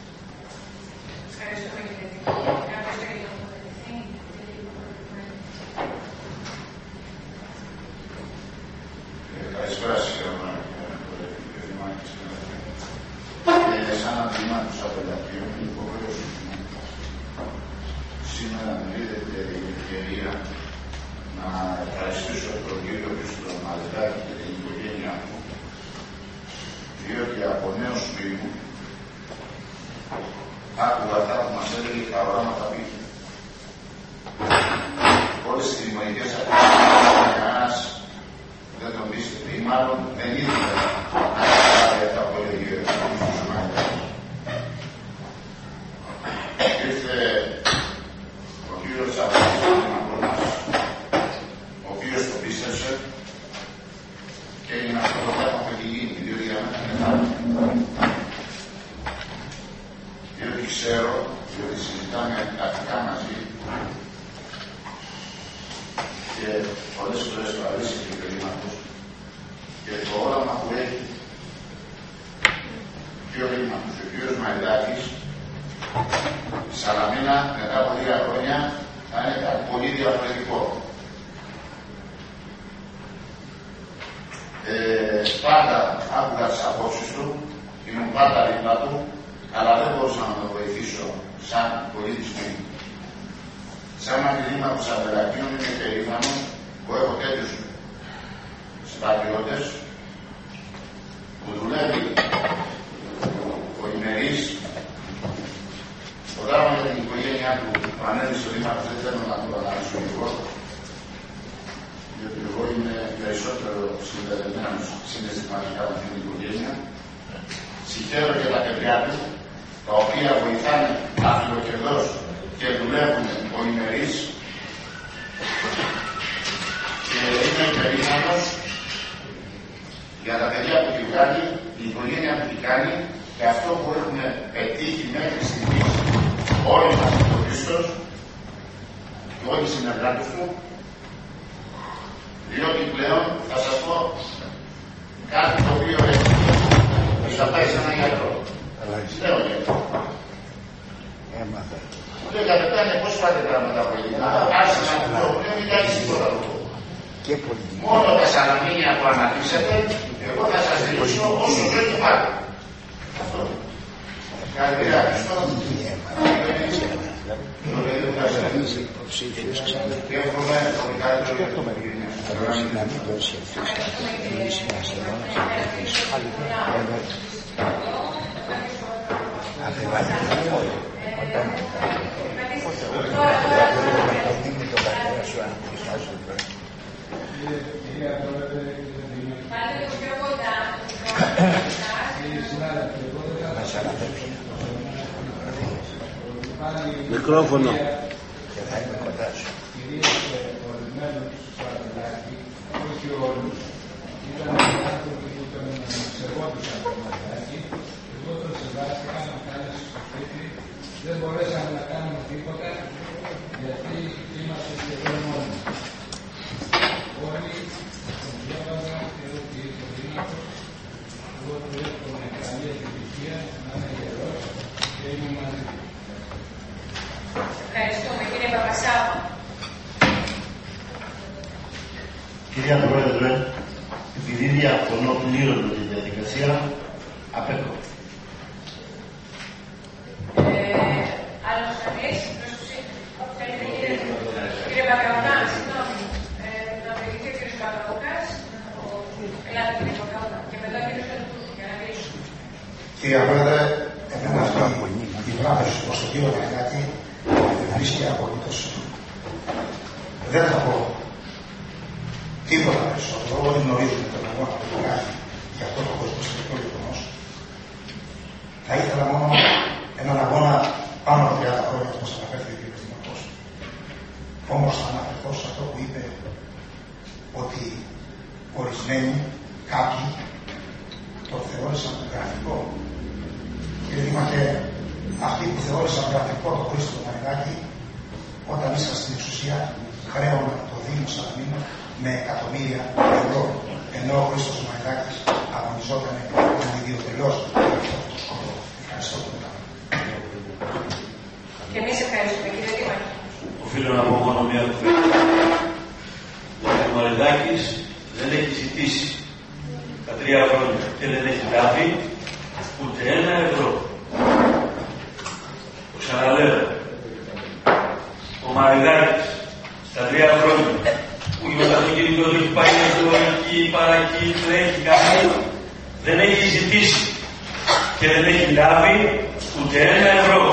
Καλησπέρα σας, κύριε Δημάρχη. Σαν αντιμά του Σαπελακίου, είναι υποχρέωση σήμερα μου δίδεται η ευκαιρία να ευχαριστήσω τον κύριο Χρήστο Μαλετάκη και την οικογένειά μου, διότι από νέος φίλου άκουγα αυτά που μας έλεγε τα οράματα πήγε. Όλες τις δημιουργικές αυτές, κανένας δεν τον πίστευε ή μάλλον δεν ήθελε να καταλάβει αυτά που έλεγε ο Χρήστος Μαλετάκης. Ήρθε ο κύριος Τσαπαλάκης, ο οποίος το πίστεψε και έγινε αυτό το θέμα που έχει γίνει, διότι για μένα είναι κάτι. Διότι ξέρω, διότι συζητάμε αρχικά μαζί και πολλές φορές το αρέσει και περίματος και το όραμα που έχει και ο Ρήματος, ο κύριος Μαϊδάκης, η Σαλαμίνα μετά από δύο χρόνια θα είναι κάτι πολύ διαφορετικό. Ε, πάντα άκουγα τις απόψεις του, ήμουν πάντα δίπλα του, αλλά δεν μπορούσα να τον βοηθήσω σαν πολίτης μου. Σαν μαθητήμα του Σαπελακίου είμαι περήφανος που έχω τέτοιους συμπατριώτες που δουλεύει ο ημερής. Το δράμα για την οικογένειά του που ανέβησε ο Δήμαρχος δεν θέλω να το αναλύσω εγώ, διότι εγώ είμαι περισσότερο συνδεδεμένος συναισθηματικά με την οικογένεια. Συγχαίρω και τα παιδιά του, τα οποία βοηθάνε αφιλοκερδώς και δουλεύουν ο ημερής και είμαι περήφανος για τα παιδιά που τη βγάλει, η οικογένεια που τη κάνει και αυτό που έχουμε πετύχει μέχρι στιγμής όλοι μας ο Χριστός και όλοι οι συνεργάτες του, διότι πλέον θα σας πω κάτι το οποίο θα πάει σε έναν γιατρό. Λέω γιατρό. Μου λέει κατευθάνε πώς πάτε πράγματα από ελληνικά. Άρχισε να του πω, δεν μιλάει τίποτα από αυτό. Μόνο τα Σαλαμίνια που αναπτύσσετε, εγώ θα σας δηλώσω όσο δεν το πάτε. Αυτό. Καλημέρα Χριστό. Το παιδί μου θα σε αφήσει υποψήφιος ξανά. Και εύχομαι το καλύτερο για το μερίδιο. Να μην δώσει αυτούς εμείς είμαστε εδώ να ξαναπτύσσουμε. Αφιβάλλει όλο. Όταν είναι το καθένα σου αν χρειάζεται το πρώτο. Μικρόφωνο. Και θα είμαι κοντά σου. Όχι όλους. Ήταν άνθρωποι που τον σεβόντουσαν πραγματάκι. Εγώ τον κουράστηκαν να κάνεις στο σπίτι. Δεν μπορέσαμε να κάνουμε τίποτα γιατί είμαστε σχεδόν μόνοι. Όλοι τον διάβαζα και ότι το δύνατος, εγώ του εύχομαι καλή επιτυχία, να είναι γερός και είμαι μαζί. Ευχαριστούμε κύριε Παπασάβα. Κυρία Πρόεδρε, επειδή διαφωνώ πλήρως με τη διαδικασία, απέχω. Ε, άλλος κανείς, προς τους κύριε Παπαουνά, συγγνώμη, να μιλήσει ο κύριος Παπαουνάς, ελάτε κύριε Παπαουνά, και μετά ο κύριος Παπαουνάς, για να κλείσουμε. Κύριε Πρόεδρε, εμένα αυτή η βράβευση προς τον κύριο Μαγκάκη βρίσκει απολύτως. Δεν θα πω τίποτα περισσότερο. Όλοι γνωρίζουμε τον αγώνα που κάνει για αυτό το κοσμοστατικό γεγονός. Θα ήθελα μόνο έναν αγώνα πάνω από τριάντα χρόνια, όπως αναφέρθηκε ο κ. Δημαρχός. Όμως θα αναφερθώ σε αυτό που είπε ότι ορισμένοι, κάποιοι, το θεώρησαν γραφικό. Κύριε Δήμαρχε, αυτοί που θεώρησαν γραφικό το Χρήστο Μαγκάκη, όταν ήσασταν στην εξουσία, χρέωναν το Δήμο Σαλαμίνα με εκατομμύρια ευρώ, ενώ ο Χρήστος Μαγκάκης αγωνιζόταν να ιδιωτελειώσει αυτό το σκοπό. Ευχαριστώ πολύ. Και εμείς ευχαριστούμε κύριε Δήμαρχε. Οφείλω να πω μόνο μία κουβέντα. Ο Μαγκάκης δεν έχει ζητήσει τα τρία χρόνια και δεν έχει λάβει ούτε ένα ευρώ. Το ξαναλέω. Ο Μαγκάκης στα τρία χρόνια που η μεταφυγική του έχει πάει εδώ, εκεί, παρακεί, τρέχει, κάνει, δεν έχει ζητήσει και δεν έχει λάβει ούτε ένα ευρώ.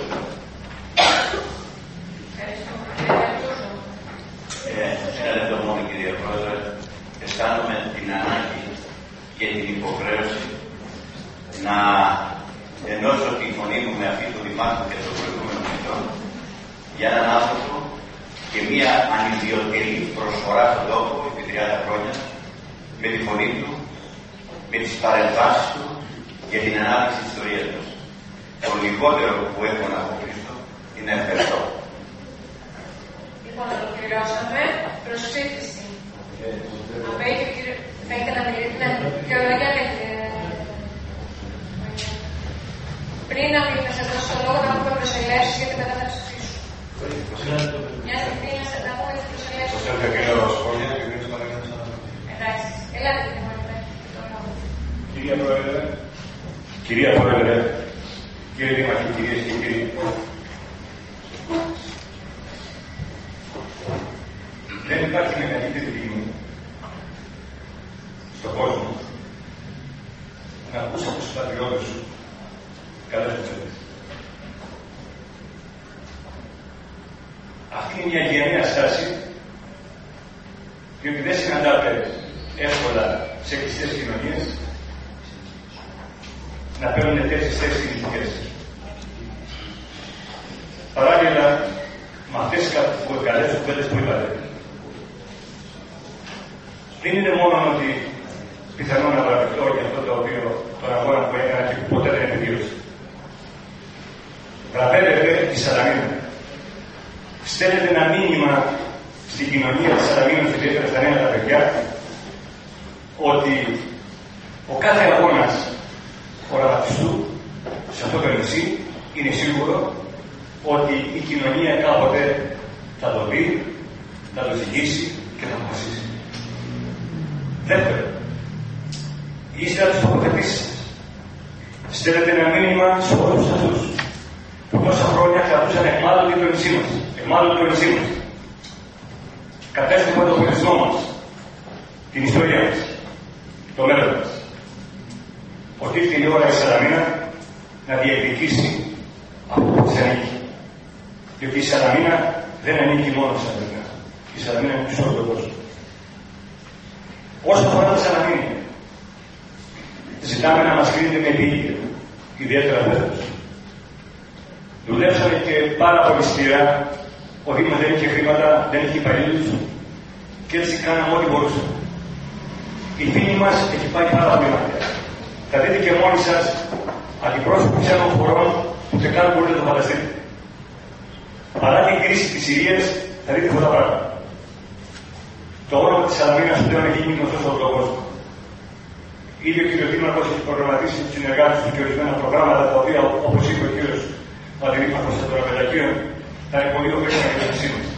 Ένα λεπτό μόνο, κυρία Πρόεδρε. Αισθάνομαι την ανάγκη και την υποχρέωση να ενώσω τη φωνή μου με αυτή του Δημάρχου και των προηγούμενων ετών για έναν άνθρωπο και μία ανιδιοτελή προσφορά στον τόπο επί τριάντα χρόνια με τη φωνή του, με τις παρεμβάσεις του για την ανάπτυξη της ιστορίας μας. Το λιγότερο που έχω να αποκριστώ είναι ευχαριστώ. Λοιπόν, ολοκληρώσαμε. Προς ψήφιση. Απέχει ο κύριος... Θα ήθελα να μιλήσει. Ναι, και ο Γιάννης. Πριν να μην σας δώσω το λόγο να πούμε προσελεύσεις, γιατί μετά θα ψηφίσω. Μια στιγμή να σας τα πούμε τις προσελεύσεις. Εντάξει. Ελάτε, Κυρία Πρόεδρε, Κυρία Πρόεδρε, κύριε Δήμαρχε, κυρίες και κύριοι, δεν υπάρχει μεγαλύτερη τιμή στον κόσμο να ακούς από τους πατριώτες σου καλές κουβέντες. Αυτή είναι μια γένεια στάση, διότι δεν συναντάται εύκολα σε κλειστές κοινωνίες να παίρνουν τέτοιες θέσεις κοινωνικές. Παράλληλα, με αυτές τις καλές κουβέντες που είπατε, δεν είναι μόνο ότι πιθανόν να βραβευτώ για αυτό το οποίο τον αγώνα που έκανα και που ποτέ δεν επιβίωσε. Βραβεύεται τη Σαλαμίνα. Στέλνετε ένα μήνυμα στην κοινωνία της Σαλαμίνας, ιδιαίτερα στα νέα τα παιδιά, ότι ο κάθε αγώνας οραματιστού σε αυτό το νησί είναι σίγουρο ότι η κοινωνία κάποτε θα το δει, θα το ζυγίσει και θα αποφασίσει. Δεύτερον, ύστερα τις τοποθετήσεις σας, στέλνετε ένα μήνυμα σε όλους αυτούς που τόσα χρόνια κρατούσαν εχμάλωτη το νησί μας, εχμάλωτη το νησί μας. Κατέστημα τον πολιτισμό μας, την ιστορία μας, το μέλλον μας. Ότι ήρθε η ώρα η Σαλαμίνα να διεκδικήσει από το που της ανήκει. Διότι η Σαλαμίνα δεν ανήκει μόνο σε Σαλαμίνα. Η Σαλαμίνα είναι σε όλο τον κόσμο. Όσο αφορά τη Σαλαμίνα, ζητάμε να μας κρίνετε με επίοικια, ιδιαίτερα φέτος. Δουλέψαμε και πάρα πολύ σκληρά. Ο Δήμος δεν είχε χρήματα, δεν είχε υπαλλήλους και έτσι κάναμε ό,τι μπορούσαμε. Η φήμη μας έχει πάει πάρα πολύ μακριά. Θα δείτε και μόνοι σας αντιπρόσωποι ξένων χωρών που και καν μπορείτε να το φανταστείτε. Παρά την κρίση της Συρίας, θα δείτε αυτά τα πράγματα. Το όνομα της Σαλαμίνας πλέον έχει γίνει γνωστό σε όλο τον κόσμο. Ήδη ο κ. Δήμαρχος έχει προγραμματίσει τους συνεργάτες του και ορισμένα προγράμματα τα οποία, όπως είπε ο κ. Παντελήμαρχος των Πελακίων, θα είναι πολύ ωφέλιμα για τη σύμβαση.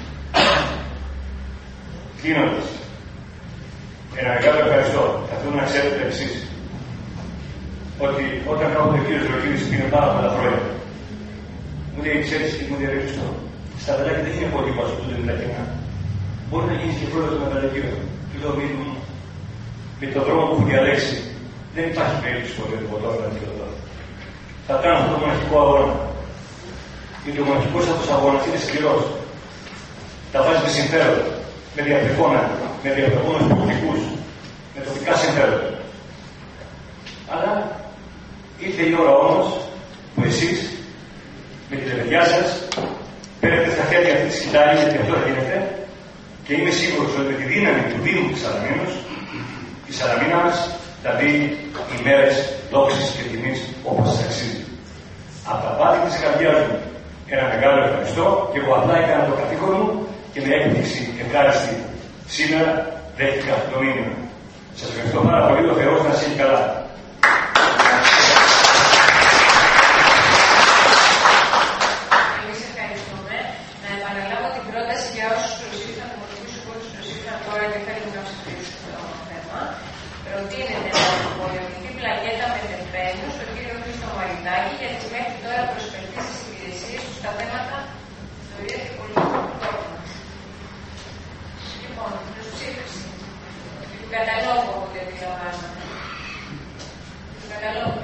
Κλείνοντας, ένα μεγάλο ευχαριστώ. Θα θέλω να ξέρετε εσείς ότι όταν κάποτε ο κ. Ζωροκίδης πήρε πάρα πολλά χρόνια, μου λέει: ξέρεις τι μου διαρρεύσει αυτό. Στα παιδάκια δεν είναι πολύ πάνω που λένε τα κοινά. Μπορεί να γίνει και πρόεδρος του Μεταλλαγίου. Του λέω: μήνυμα μου, με τον δρόμο που έχω διαλέξει, δεν υπάρχει περίπτωση ποτέ του ποτέ να αντιλωτώ. Θα κάνω αυτό το μοναχικό αγώνα. Γιατί ο μοναχικός αυτός αγώνας είναι σκληρός. Τα βάζει με συμφέροντα, με διαπληκόνα, με διαπληκόνους πολιτικούς, με τοπικά συμφέροντα. Αλλά ήρθε η ώρα όμως που εσείς με τη λεβεδιά σας παίρνετε στα χέρια αυτή τη σκητάλη, γιατί αυτό θα γίνεται, και είμαι σίγουρος ότι με τη δύναμη του Δήμου της Σαλαμίνος, η Σαλαμίνα μας θα δει ημέρες δόξης και τιμής όπως σας αξίζει. Από τα πάθη της καρδιάς μου ένα μεγάλο ευχαριστώ και εγώ απλά έκανα το καθήκον μου και με έκπληξη και ευχάριστη σήμερα δέχτηκα το μήνυμα. Σας ευχαριστώ πάρα πολύ, ο Θεός να σας έχει καλά. Εμείς ευχαριστούμε. Να επαναλάβω την πρόταση για όσους προσήλθαν, δημοτικούς υπόλοιπους προσήλθαν τώρα και θέλουν να ψηφίσουν το θέμα. Προτείνεται να απολυθεί πλακέτα με τεπένου στον κύριο Χρήστο Μαριτάκη για τις μέχρι τώρα προσφερθήσεις υπηρεσίες του στα θέματα ιστορίας και πολιτικού τόπου. Λοιπόν, προς ψήφιση. Του καταλόγου από ό,τι αντιλαμβάνομαι. Του καταλόγου.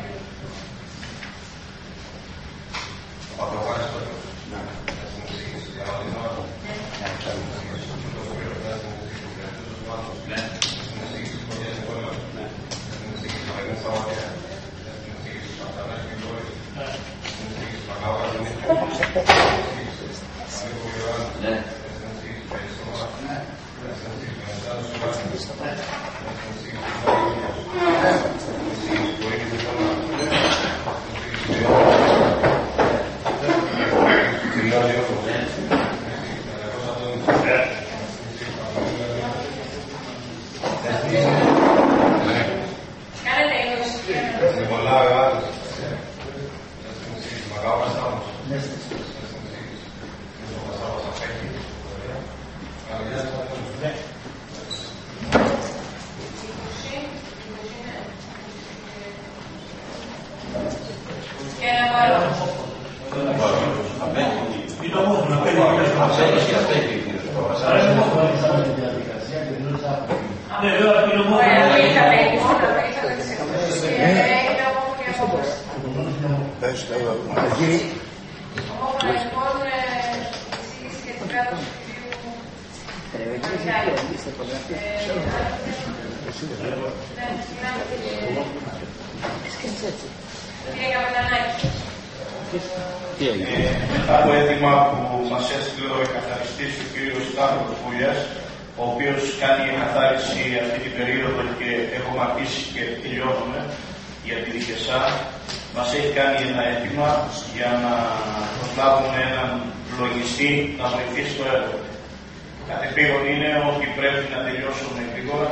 Μετά το αίτημα που μας έστειλε ο εκαθαριστής του κ. Σταύρος Βούλιας, ο οποίος κάνει εκαθάριση αυτή την περίοδο και έχουμε αρχίσει και τελειώνουμε για τη Δικαισά, μας έχει κάνει ένα αίτημα για να προσλάβουμε έναν λογιστή να βοηθήσει το έργο. Κατεπήγον είναι ότι πρέπει να τελειώσουμε γρήγορα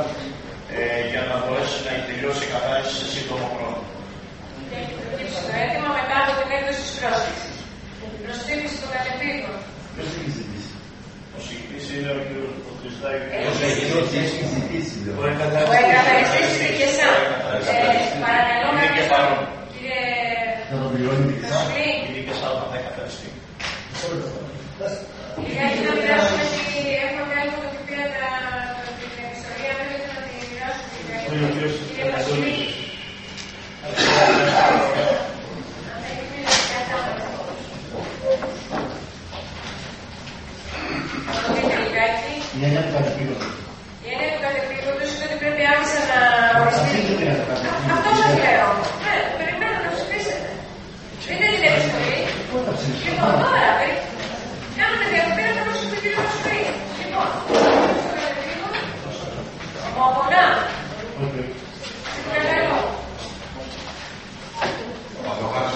ε, για να μπορέσει να τελειώσει η εκαθάριση σε σύντομο χρόνο. Έχει προκύψει το αίτημα μετά από την έκδοση της πρόσκλησης. Προσθήκηση των κατεπήγων. Ποιος έχει ζητήσει? Ο συγκεκριτής είναι ο κ. Χριστάκης. Ο εκαθαριστής της Δικαισά. Παρακαλώ να πεις, κύριε Κασουλή. Η Δικαισά όταν θα εκαθαριστεί. Γιατί να μοιράσουμε ότι έχουμε κάνει φωτοτυπία την ιστορία, πρέπει να τη μοιράσουμε. Κύριε Κασουλή. Η έννοια του κατεπήγοντος. Η έννοια του κατεπήγοντος είναι ότι πρέπει άμεσα να οριστεί. Αυτό σας λέω. Ναι, περιμένω να ψηφίσετε. Δείτε την επιστολή. Λοιπόν, τώρα, κάνουμε διακοπή να τα δώσουμε την επιστολή. Λοιπόν, το κατεπήγον, ομοφωνά. Παρακαλώ.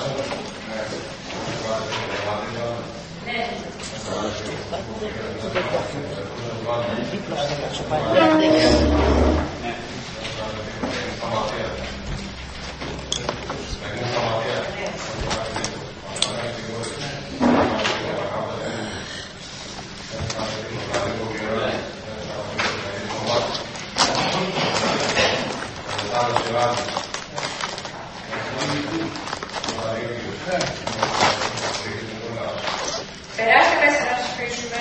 Περάστε μέσα να σας πείσουμε.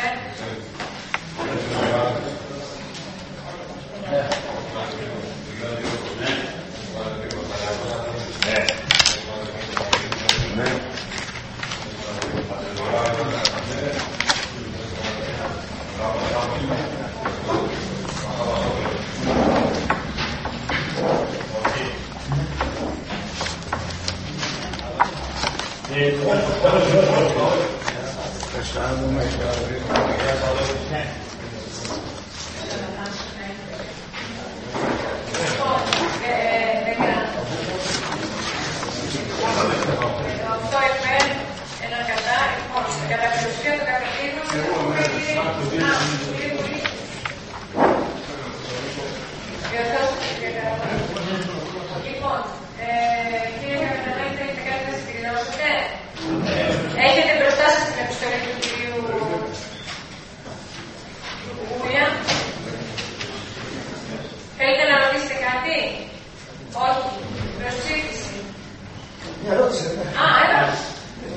Λοιπόν, κύριε Καπετανάκη, θέλετε κάτι να συμπληρώσετε? Έχετε μπροστά σας την επιστολή του κυρίου Γούλια. Θέλετε να ρωτήσετε κάτι? Όχι. Προσψήφιση. Μια ερώτηση. Α, ερώτηση.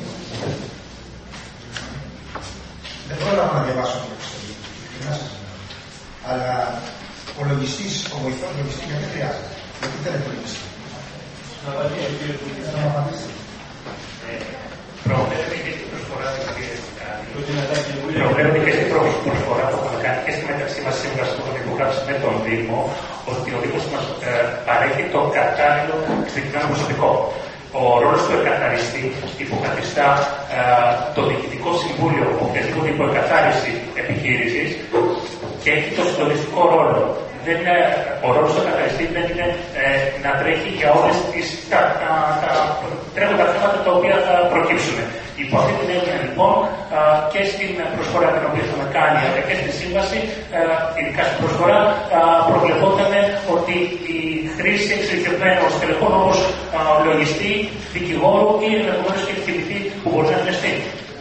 Δεν πρόλαβα να διαβάσω την επιστολή. Αλλά ο λογιστής, ο βοηθός λογιστής, γιατί χρειάζεται? Γιατί δεν είναι λογιστή? Να απαντήσετε. Προβλέπεται και στην προσφορά Προβλέπεται και στην προσφορά που έχουμε κάνει και στη μεταξύ μας σύμβαση που έχουμε υπογράψει με τον Δήμο, ότι ο Δήμος μας ε, παρέχει το κατάλληλο εξειδικευμένο προσωπικό. Ο ρόλος του εκαθαριστή υποκαθιστά ε, το Διοικητικό Συμβούλιο οποιασδήποτε υποεκαθάριση επιχείρησης και έχει το συντονιστικό ρόλο. Δεν είναι, ο ρόλος του εκαθαριστή δεν είναι ε, να τρέχει για όλες τις τα, τα, τα, τρέχοντα θέματα τα οποία θα προκύψουν. Υπό αυτή την έννοια λοιπόν α, και στην προσφορά την οποία έχουμε κάνει αλλά και στη σύμβαση, α, ειδικά στην προσφορά, α, προβλεπόταν ότι η χρήση εξειδικευμένου στελεχών όπως λογιστή, δικηγόρου ή ενδεχομένως και διοικητή που μπορεί να χρειαστεί.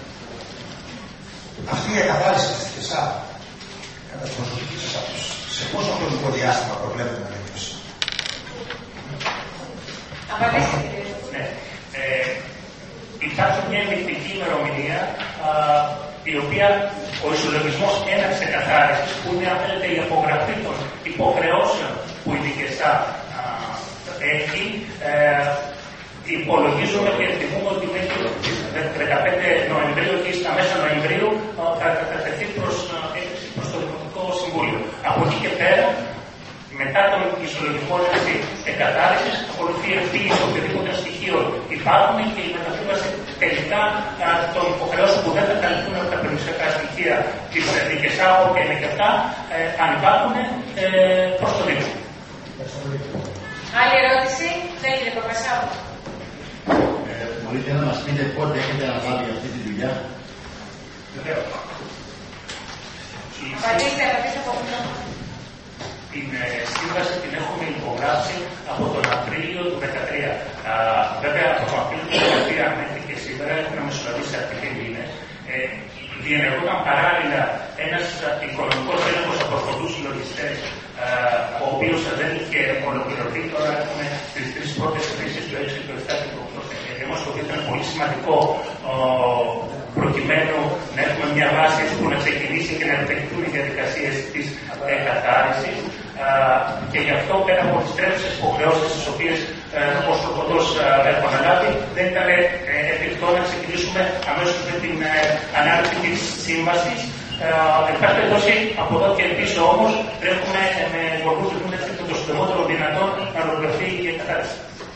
Αυτή η εκαθάριση της ΚΕΣΑ, κατά την προσωπική σας άποψη, σε πόσο χρονικό διάστημα προβλέπετε να τελειώσει? Απαντήστε, κύριε. Ναι. Ε, υπάρχει μια ενδεικτική ημερομηνία η οποία ο ισολογισμός ένας εκαθάρισης που είναι αν θέλετε η απογραφή των υποχρεώσεων που η ΚΕΣΑ έχει, ε, υπολογίζουμε και εκτιμούμε ότι μέχρι τις δεκαπέντε Νοεμβρίου και στα μέσα Νοεμβρίου θα κατατεθεί προς, προς το Δημοτικό Συμβούλιο. Από εκεί και πέρα, μετά τον ισολογισμό δηλαδή, εκαθάρισης, ακολουθεί ευθύνηση οποιοδήποτε στοιχείο υπάρχουν και η μεταφύλαση τελικά α, των υποχρεώσεων που δεν θα καλυφθούν από τα περιουσιακά στοιχεία της ΚΕΣΑ, όποια είναι και αυτά, ε, αν υπάρχουν, ε, προς το Δήμο. Άλλη ερώτηση? Ναι, κύριε Παπασάου. Ε, μπορείτε να μας πείτε πότε έχετε αναλάβει αυτή τη δουλειά? Βεβαίως. Απαντήστε, απαντήστε από αυτό. Την ε, σύμβαση την έχουμε υπογράψει από τον Απρίλιο του δύο χιλιάδες δεκατρία. Α, βέβαια, από τον Απρίλιο του δύο χιλιάδες δεκατρία μέχρι και σήμερα έχουμε μεσολαβήσει αρκετοί μήνες. Ε, διενεργόταν παράλληλα ένας οικονομικός έλεγχος από αρκετούς συλλογιστές, ο οποίος δεν είχε ολοκληρωθεί. Τώρα έχουμε τις τρεις πρώτες χρήσεις του έξι, του επτά και του οκτώ στα χέρια μας, το οποίο ήταν πολύ σημαντικό ο, προκειμένου να έχουμε μια βάση που να ξεκινήσει και να επιτευχθούν οι διαδικασίες της εκαθάρισης. Και γι' αυτό πέρα από τις τρέχουσες υποχρεώσεις τις οποίες ως τροποντός έχω αναλάβει, δεν ήταν εφικτό να ξεκινήσουμε αμέσως με την ανάλυση της σύμβασης. Εν πάση περιπτώσει, από εδώ και πίσω όμως, έχουμε με γοργούς ρυθμούς το συντομότερο δυνατόν να ολοκληρωθεί η εκαθάριση.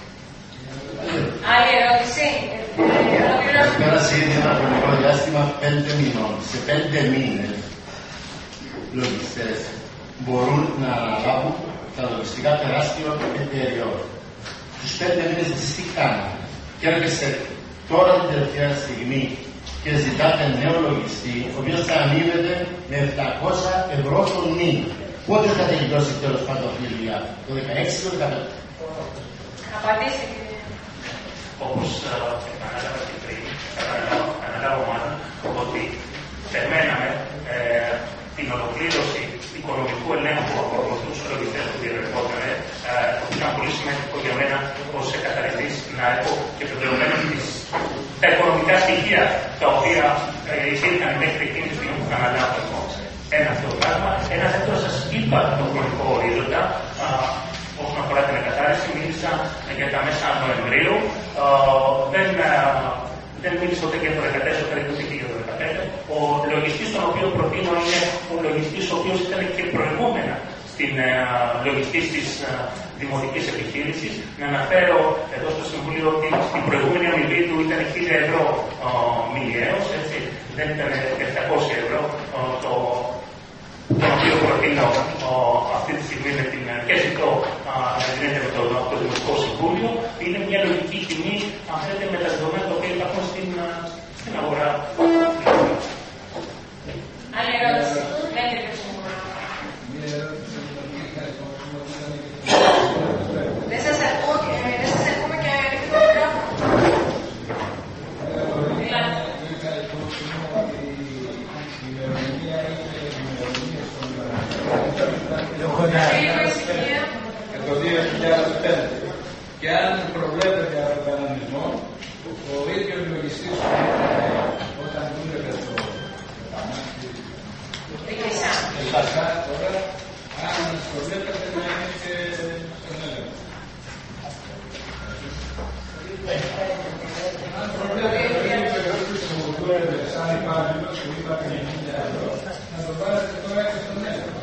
Άλλη ερώτηση? Πέρασε ήδη ένα χρονικό διάστημα πέντε μηνών. Σε πέντε μήνες λογιστές μπορούν να αναλάβουν τα λογιστικά τεράστιων εταιριών. Στους πέντε μήνες τις τι κάνουν? Και έρχεσαι τώρα την τελευταία στιγμή και ζητάτε νέο λογιστή, ο οποίος θα αμείβεται με επτακόσια ευρώ τον μήνα. Πότε θα τελειώσει τέλος πάντων αυτή η δουλειά, το δεκαέξι ή το δεκαπέντε? Απαντήστε, κύριε. Όπως ανάλαβα και πριν, αναλάβω μάλλον, ότι περιμέναμε ε, την ολοκλήρωση οικονομικού ελέγχου από τους λογιστές που διερευνώταν, που ήταν πολύ σημαντικό για μένα ως καθαριστής να έχω και βεβαιωμένο τα οικονομικά στοιχεία τα οποία ε, υπήρχαν μέχρι εκείνη τη στιγμή που θα αναλάβω εγώ. Ένα αυτό το πράγμα. Ένα δεύτερο, σας είπα το χρονικό ορίζοντα. Όσον αφορά την εκαθάριση, μίλησα για τα μέσα Νοεμβρίου. Δεν, δεν μίλησα ούτε για το δεκατέσσερα ούτε και για το δεκαπέντε. Ο λογιστής τον οποίο προτείνω είναι ο λογιστής ο οποίος ήταν και προηγούμενα στην λογιστής της δημοτικής επιχείρησης. Να αναφέρω εδώ στο Συμβούλιο ότι η προηγούμενη αμοιβή του ήταν χίλια ευρώ μηνιαίος, έτσι. Δεν ήταν επτακόσια ευρώ το το οποίο προτείνω αυτή τη στιγμή με την, και ζητώ να γίνεται με το, το Δημοτικό Συμβούλιο. Είναι μια λογική τιμή, αν θέλετε, με τα δεδομένα τα οποία υπάρχουν στην, στην αγορά. Άλλη ερώτηση. Δεν είναι το Συμβούλιο. Δεν σας ακούω και δεν σας ακούμε και ανοιχτό το μικρόφωνο. Το δύο χιλιάδες πέντε. Και αν προβλέπεται από τον κανονισμό, ο ίδιος λογιστής όταν δούλευε στο Πασά, τώρα, αν προβλέπεται να είναι και στον έλεγχο. Αν προβλέπεται που δούλευε σαν υπάλληλος που είπατε χίλια ευρώ, να το πάρετε τώρα και στον έλεγχο.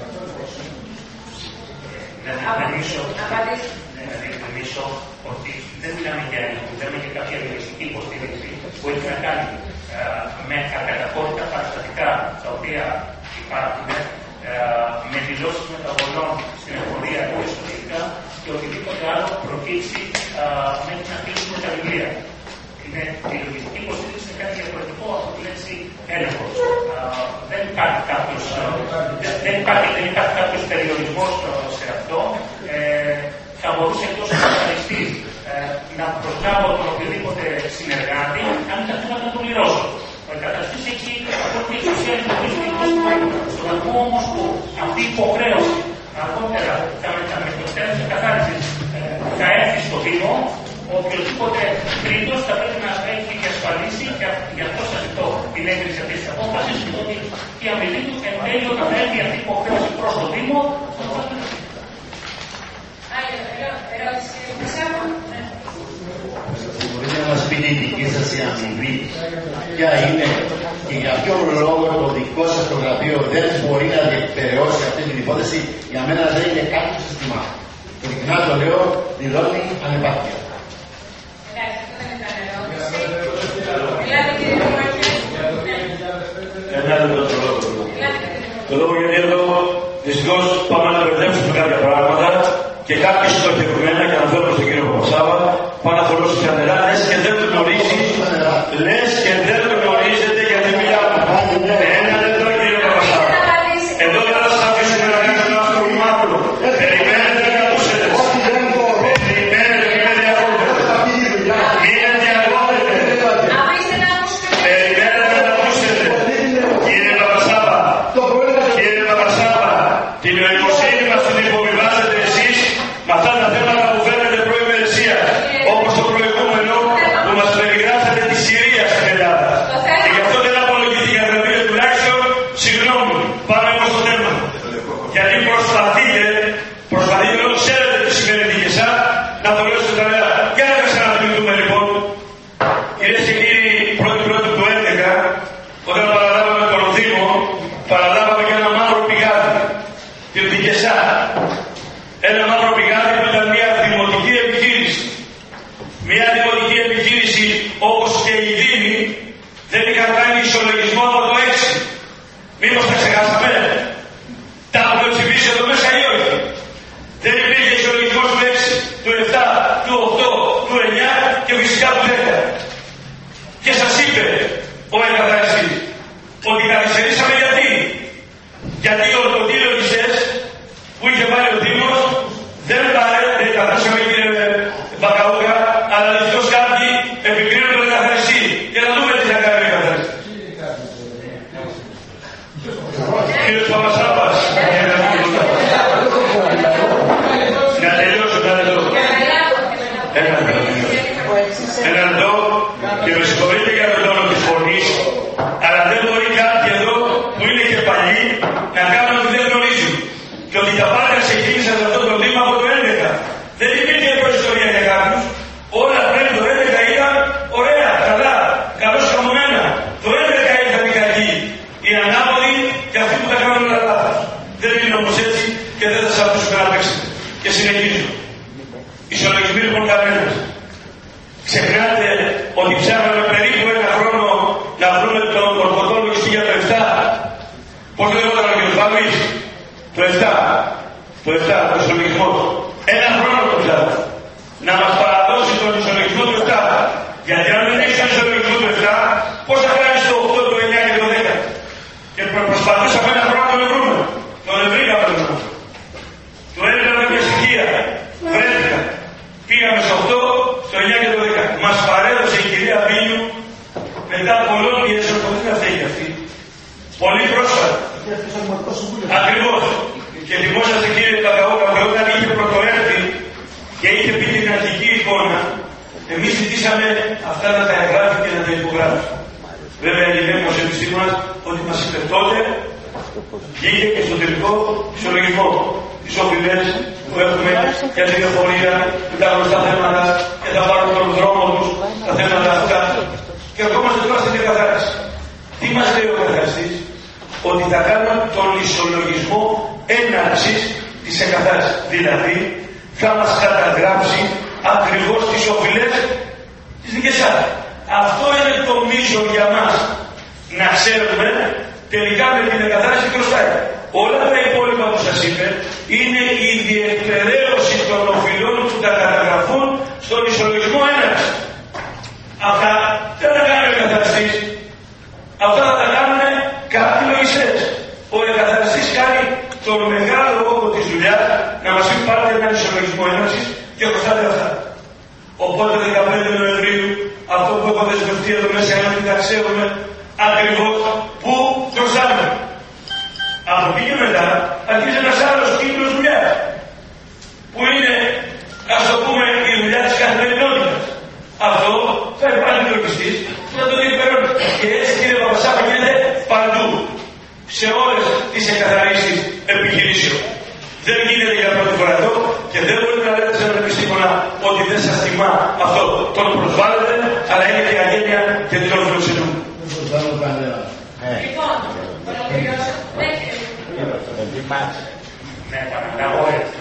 Να διευκρινίσω ότι δεν μιλάμε για έλεγχο, μιλάμε για κάποια λογιστική υποστήριξη που έχει να κάνει με ακαταχώρητα παραστατικά τα οποία υπάρχουν, με δηλώσεις μεταβολών στην εφορία και εσωτερικά και οτιδήποτε άλλο προκύψει μέχρι να κλείσουμε τα βιβλία. Είναι η λογιστική υποστήριξη είναι κάτι διαφορετικό από τη λέξη έλεγχος. Δεν υπάρχει κάποιος, δεν υπάρχει, δεν υπάρχει κάποιος περιορισμός σε αυτό. Ε, θα μπορούσε εκτός ο καθαριστής ε, να προσλάβω τον οποιοδήποτε συνεργάτη, αν θα θέλω να τον πληρώσω. Ο καθαριστής έχει αυτή η εξουσία λειτουργική στον βαθμό όμως που αυτή η υποχρέωση αργότερα με το τέλος της εκαθάρισης θα έρθει στο Δήμο. Οποιοδήποτε τρίτος θα πρέπει να έχει διασφαλίσει και γι' αυτό σας ζητώ την έγκριση αυτής της απόφασης ότι η αμοιβή του εν τέλει όταν έρθει αυτή η υποχρέωση προς το Δήμο. Άλλη ερώτηση, κύριε Μεσάβο. Μπορείτε να μας πείτε η δική σας η αμοιβή, ποια είναι και για ποιον λόγο το δικό σας το γραφείο δεν μπορεί να διεκπαιρεώσει αυτή την υπόθεση? Για μένα δεν είναι κάτι το σύστημα. Ειλικρινά το λέω, δηλώνει ανεπάρκεια. Ένα λεπτό το λόγο. Το λόγο γιατί εδώ δυστυχώς πάμε να μπερδέψουμε κάποια πράγματα και κάποιοι στοχευμένα, και αναφέρω στον κύριο Παπασάβα, πάνε να φορώσουν τα νερά, λες και δεν το γνωρίζει, λες και δεν το γνωρίζετε γιατί μιλάμε. Ένα λεπτό κύριε Παπασάβα. Εδώ δεν θα σας αφήσουμε να κάνετε ένα αυτοκινημάτο. Περιμένετε να ακούσετε. Περιμένετε και με διακόπτετε. Μην διακόπτετε. Περιμένετε να ακούσετε. Κύριε Παπασάβα, κύριε Παπασάβα, την νοημοσύνη μας την υποβιβάζετε εσείς με αυτά τα θέματα που φέρνετε προημερεσία, όπως το προηγούμενο που μας περιγράφετε τη Συρία στην Ελλάδα. Και γι' αυτό δεν απολογηθεί για να πείτε τουλάχιστον συγγνώμη, πάμε προς το θέμα. Γιατί προσπαθείτε, προσπαθείτε να ξέρετε τι σημαίνει και εσά, να το λέω στα νερά. Και να ξαναθυμηθούμε λοιπόν. Κυρίες και κύριοι, πρώτη πρώτη του έντεκα, όταν παραλάβαμε τον Δήμο, παραλάβαμε και ένα μαύρο πηγάδι. Την Δικεσά. Ένα μαύρο πηγάδι που ήταν μια δημοτική επιχείρηση. Μια δημοτική επιχείρηση όπως και οι Δήμοι δεν είχαν κάνει ισολογισμό από το έξι. Μήπως τα ξεχάσαμε. Τα έχουμε ψηφίσει εδώ μέσα ή όχι? Δεν υπήρχε ισολογισμός του έξι, του επτά, του οκτώ, του εννιά και φυσικά του δέκα. Και σας είπε ο εκαθαριστής. Ότι καθυστερήσαμε γιατί. Γιατί ο Κοντήλο-Λυσές που είχε βάλει ο Δήμος δεν παρέμβει, καθίσαμε κύριε Μπακαούκα, αλλά δυστυχώς κάποιοι επικρίνουν τον εκαθαριστή. Και να δούμε τι θα κάνει ο εκαθαριστής. Κύριος Παπασάπας, να τελειώσω, να τελειώσω. Ένα λεπτό και με συγχωρείτε για τον τόνο της φωνής, αλλά δεν μπορεί κάποιοι εδώ που είναι και παλιοί να κάνουν ότι δεν γνωρίζουν. Και ότι τα πάντα ξεκίνησαν σε αυτό το βήμα από το έντεκα. Δεν υπήρχε προϊστορία για κάποιους. Όλα πριν το έντεκα ήταν ωραία, καλά, καλώς χαμωμένα. Το έντεκα ήταν οι κακοί, οι ανάποδοι και αυτοί που τα κάνουν όλα λάθος. Δεν είναι όμως έτσι και δεν θα σας αφήσουμε να παίξετε. Και συνεχίζω. Οι συλλογισμοί λοιπόν κανένας. Ξεχνάτε ότι ψάχναμε περίπου ένα χρόνο να βρούμε τον ορκωτό λογιστή για το επτά. Πώς λέγονταν ο κ. Φάβης? Το επτά. Το επτά, το ισολογισμό. Ένα χρόνο το ψάχναμε. Να μας παραδώσει τον ισολογισμό του επτά. Γιατί αν δεν έχεις τον ισολογισμό του επτά, πώς θα κάνεις το οκτώ, το εννιά και το δέκα. Και προσπαθούσαμε ένα χρόνο να τον βρούμε. Τον βρήκαμε τον χρόνο. Το έλεγαμε με ησυχία. Βρέθηκα. Πήγαμε στο οκτώ, στο εννιά και το δέκα. Μας παρέδωσε η κυρία Βίνιου μετά από ολόκληρη εσωτερική αυτή και αυτή. Πολύ πρόσφατα. Ακριβώς. Και θυμόσαστε κύριε Παπαούκα ότι όταν είχε πρωτοέρθει και είχε πει την αρχική εικόνα, εμείς ζητήσαμε αυτά να τα εγγράφει και να τα υπογράφει. Βέβαια η γυναίκα μας ότι μας είπε τότε βγήκε και στο τελικό ισολογισμό. Τις οφειλές που έχουμε για την εφορία, που τα γνωστά θέματα και θα πάρουν τον δρόμο τους, τα θέματα αυτά. Και ερχόμαστε τώρα στην εκαθάριση. Τι μας λέει ο εκαθαριστής? Ότι θα κάνουν τον ισολογισμό έναρξης της εκαθάρισης. Δηλαδή θα μας καταγράψει ακριβώς τις οφειλές της δικές σας. Αυτό είναι το μείζον για μας. Να ξέρουμε τελικά με την εκαθάριση χρωστάει. Όλα τα υπόλοιπα που σας είπε είναι η διεκπαιρέωση των οφειλών που θα καταγραφούν στον ισολογισμό έναρξη. Αυτά δεν θα κάνει ο εκαθαριστής. Αυτά θα τα κάνουν κάποιοι λογιστές. Ο εκαθαριστής κάνει τον μεγάλο όγκο της δουλειάς να μας πει πάρτε έναν ισολογισμό έναρξης και χρωστάτε αυτά. Οπότε δεκαπέντε Νοεμβρίου αυτό που έχω δεσμευτεί εδώ μέσα είναι ότι θα ξέρουμε ακριβώς πού χρωστάμε. Από εκεί και μετά αρχίζει ένας άλλος κύκλος δουλειάς που είναι, ας το πούμε, η δουλειά της καθημερινότητας. Αυτό θα υπάρχει λογιστής που θα το διεκπαιρώνει. Και έτσι κύριε Παπασάπα γίνεται παντού, σε όλες τις εκαθαρίσεις επιχειρήσεων. Δεν γίνεται για πρώτη φορά εδώ και δεν μπορεί να λέτε σε ένα επιστήμονα ότι δεν σας τιμά αυτό. Τον προσβάλλετε, αλλά είναι και η αγένεια και την ορθοσυνού. Δεν προσβάλλω κανένα. Λοιπόν, ολοκληρώσαμε. Ναι, παρακαλώ έτσι.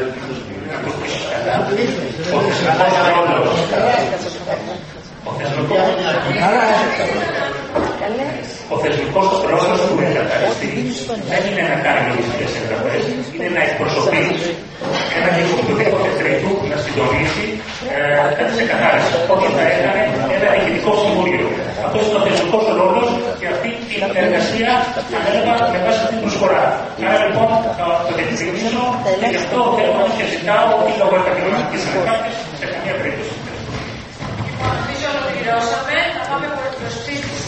Ο θεσμικός ρόλος του εκαθαριστή δεν είναι να κάνει λογιστικές εγγραφές, είναι να εκπροσωπήσει ένα οποιοδήποτε τρίτου να συντονίσει κάτι σε εκαθάριση. Ό,τι θα έκανε ένα διοικητικό συμβούλιο. Αυτό είναι ο θεσμικός ρόλος και αυτή την εργασία ανέλαβα με βάση την προσφορά. Άρα λοιπόν το διεκδικήσω και γι' αυτό θέλω και ζητάω ότι λόγω επαγγελματικής ανεκκάτης σε καμία περίπτωση. Λοιπόν, εμείς ολοκληρώσαμε. Θα πάμε προς ψήφιση.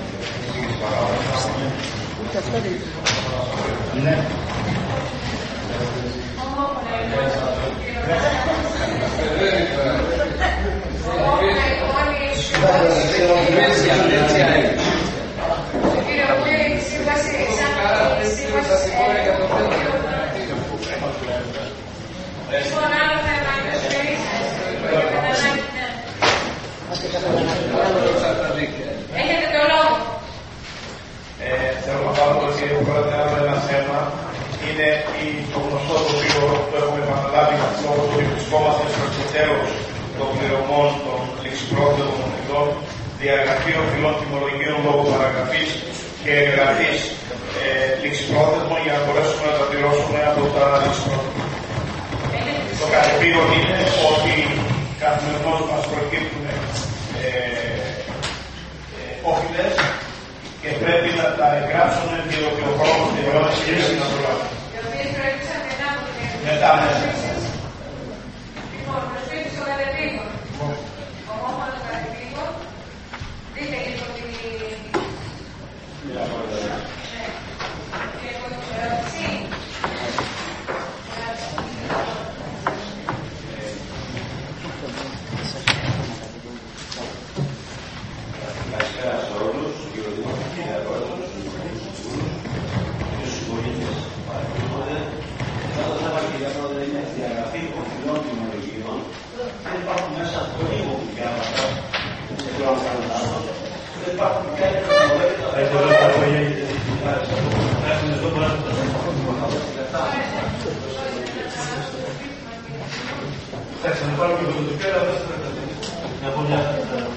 Ναι. είναι το γνωστό το οποίο το έχουμε επαναλάβει λόγω του ότι βρισκόμαστε στο τέλος των πληρωμών των ληξιπρόθεσμων οφειλών, διαγραφή οφειλών τιμολογίων λόγω παραγραφής και εγγραφής ε, ληξιπρόθεσμων για να μπορέσουμε να τα πληρώσουμε από τα ληξιπρόθεσμα. Το κατεπήγον είναι ότι καθημερινώς μας προκύπτουν ε, ε, όφιλες και πρέπει να τα εγγράψουν διότι ο χρόνος τελειώνει και πρέπει να προλάβουν. Οι οποίες προέκυψαν μετά από την εκδοχή. Μετά, μέσα. Λοιπόν, προσφύγει ο κατεπήγον. Ομόφωνος κατεπήγον. Δείτε λίγο την... Και εγώ την ερώτηση. Καλησπέρα σε όλους, κύριο Δήμαρχο, κύριε Πρόεδρο, στους συμβούλους, στους συμπολίτες που παρακολουθούνται. Εδώ το θέμα, κύριε Πρόεδρε, είναι διαγραφή οφειλών τιμολογίων. Δεν υπάρχουν μέσα το λίγο που διάβασα, δεν ξέρω αν κάνω λάθος. Δεν υπάρχουν πια τιμολογία. Θα ήθελα να πω για την θα έχουμε εδώ πολλά που θα θα ξαναπάρω και το τοπίο, αλλά δεν θα να πω μια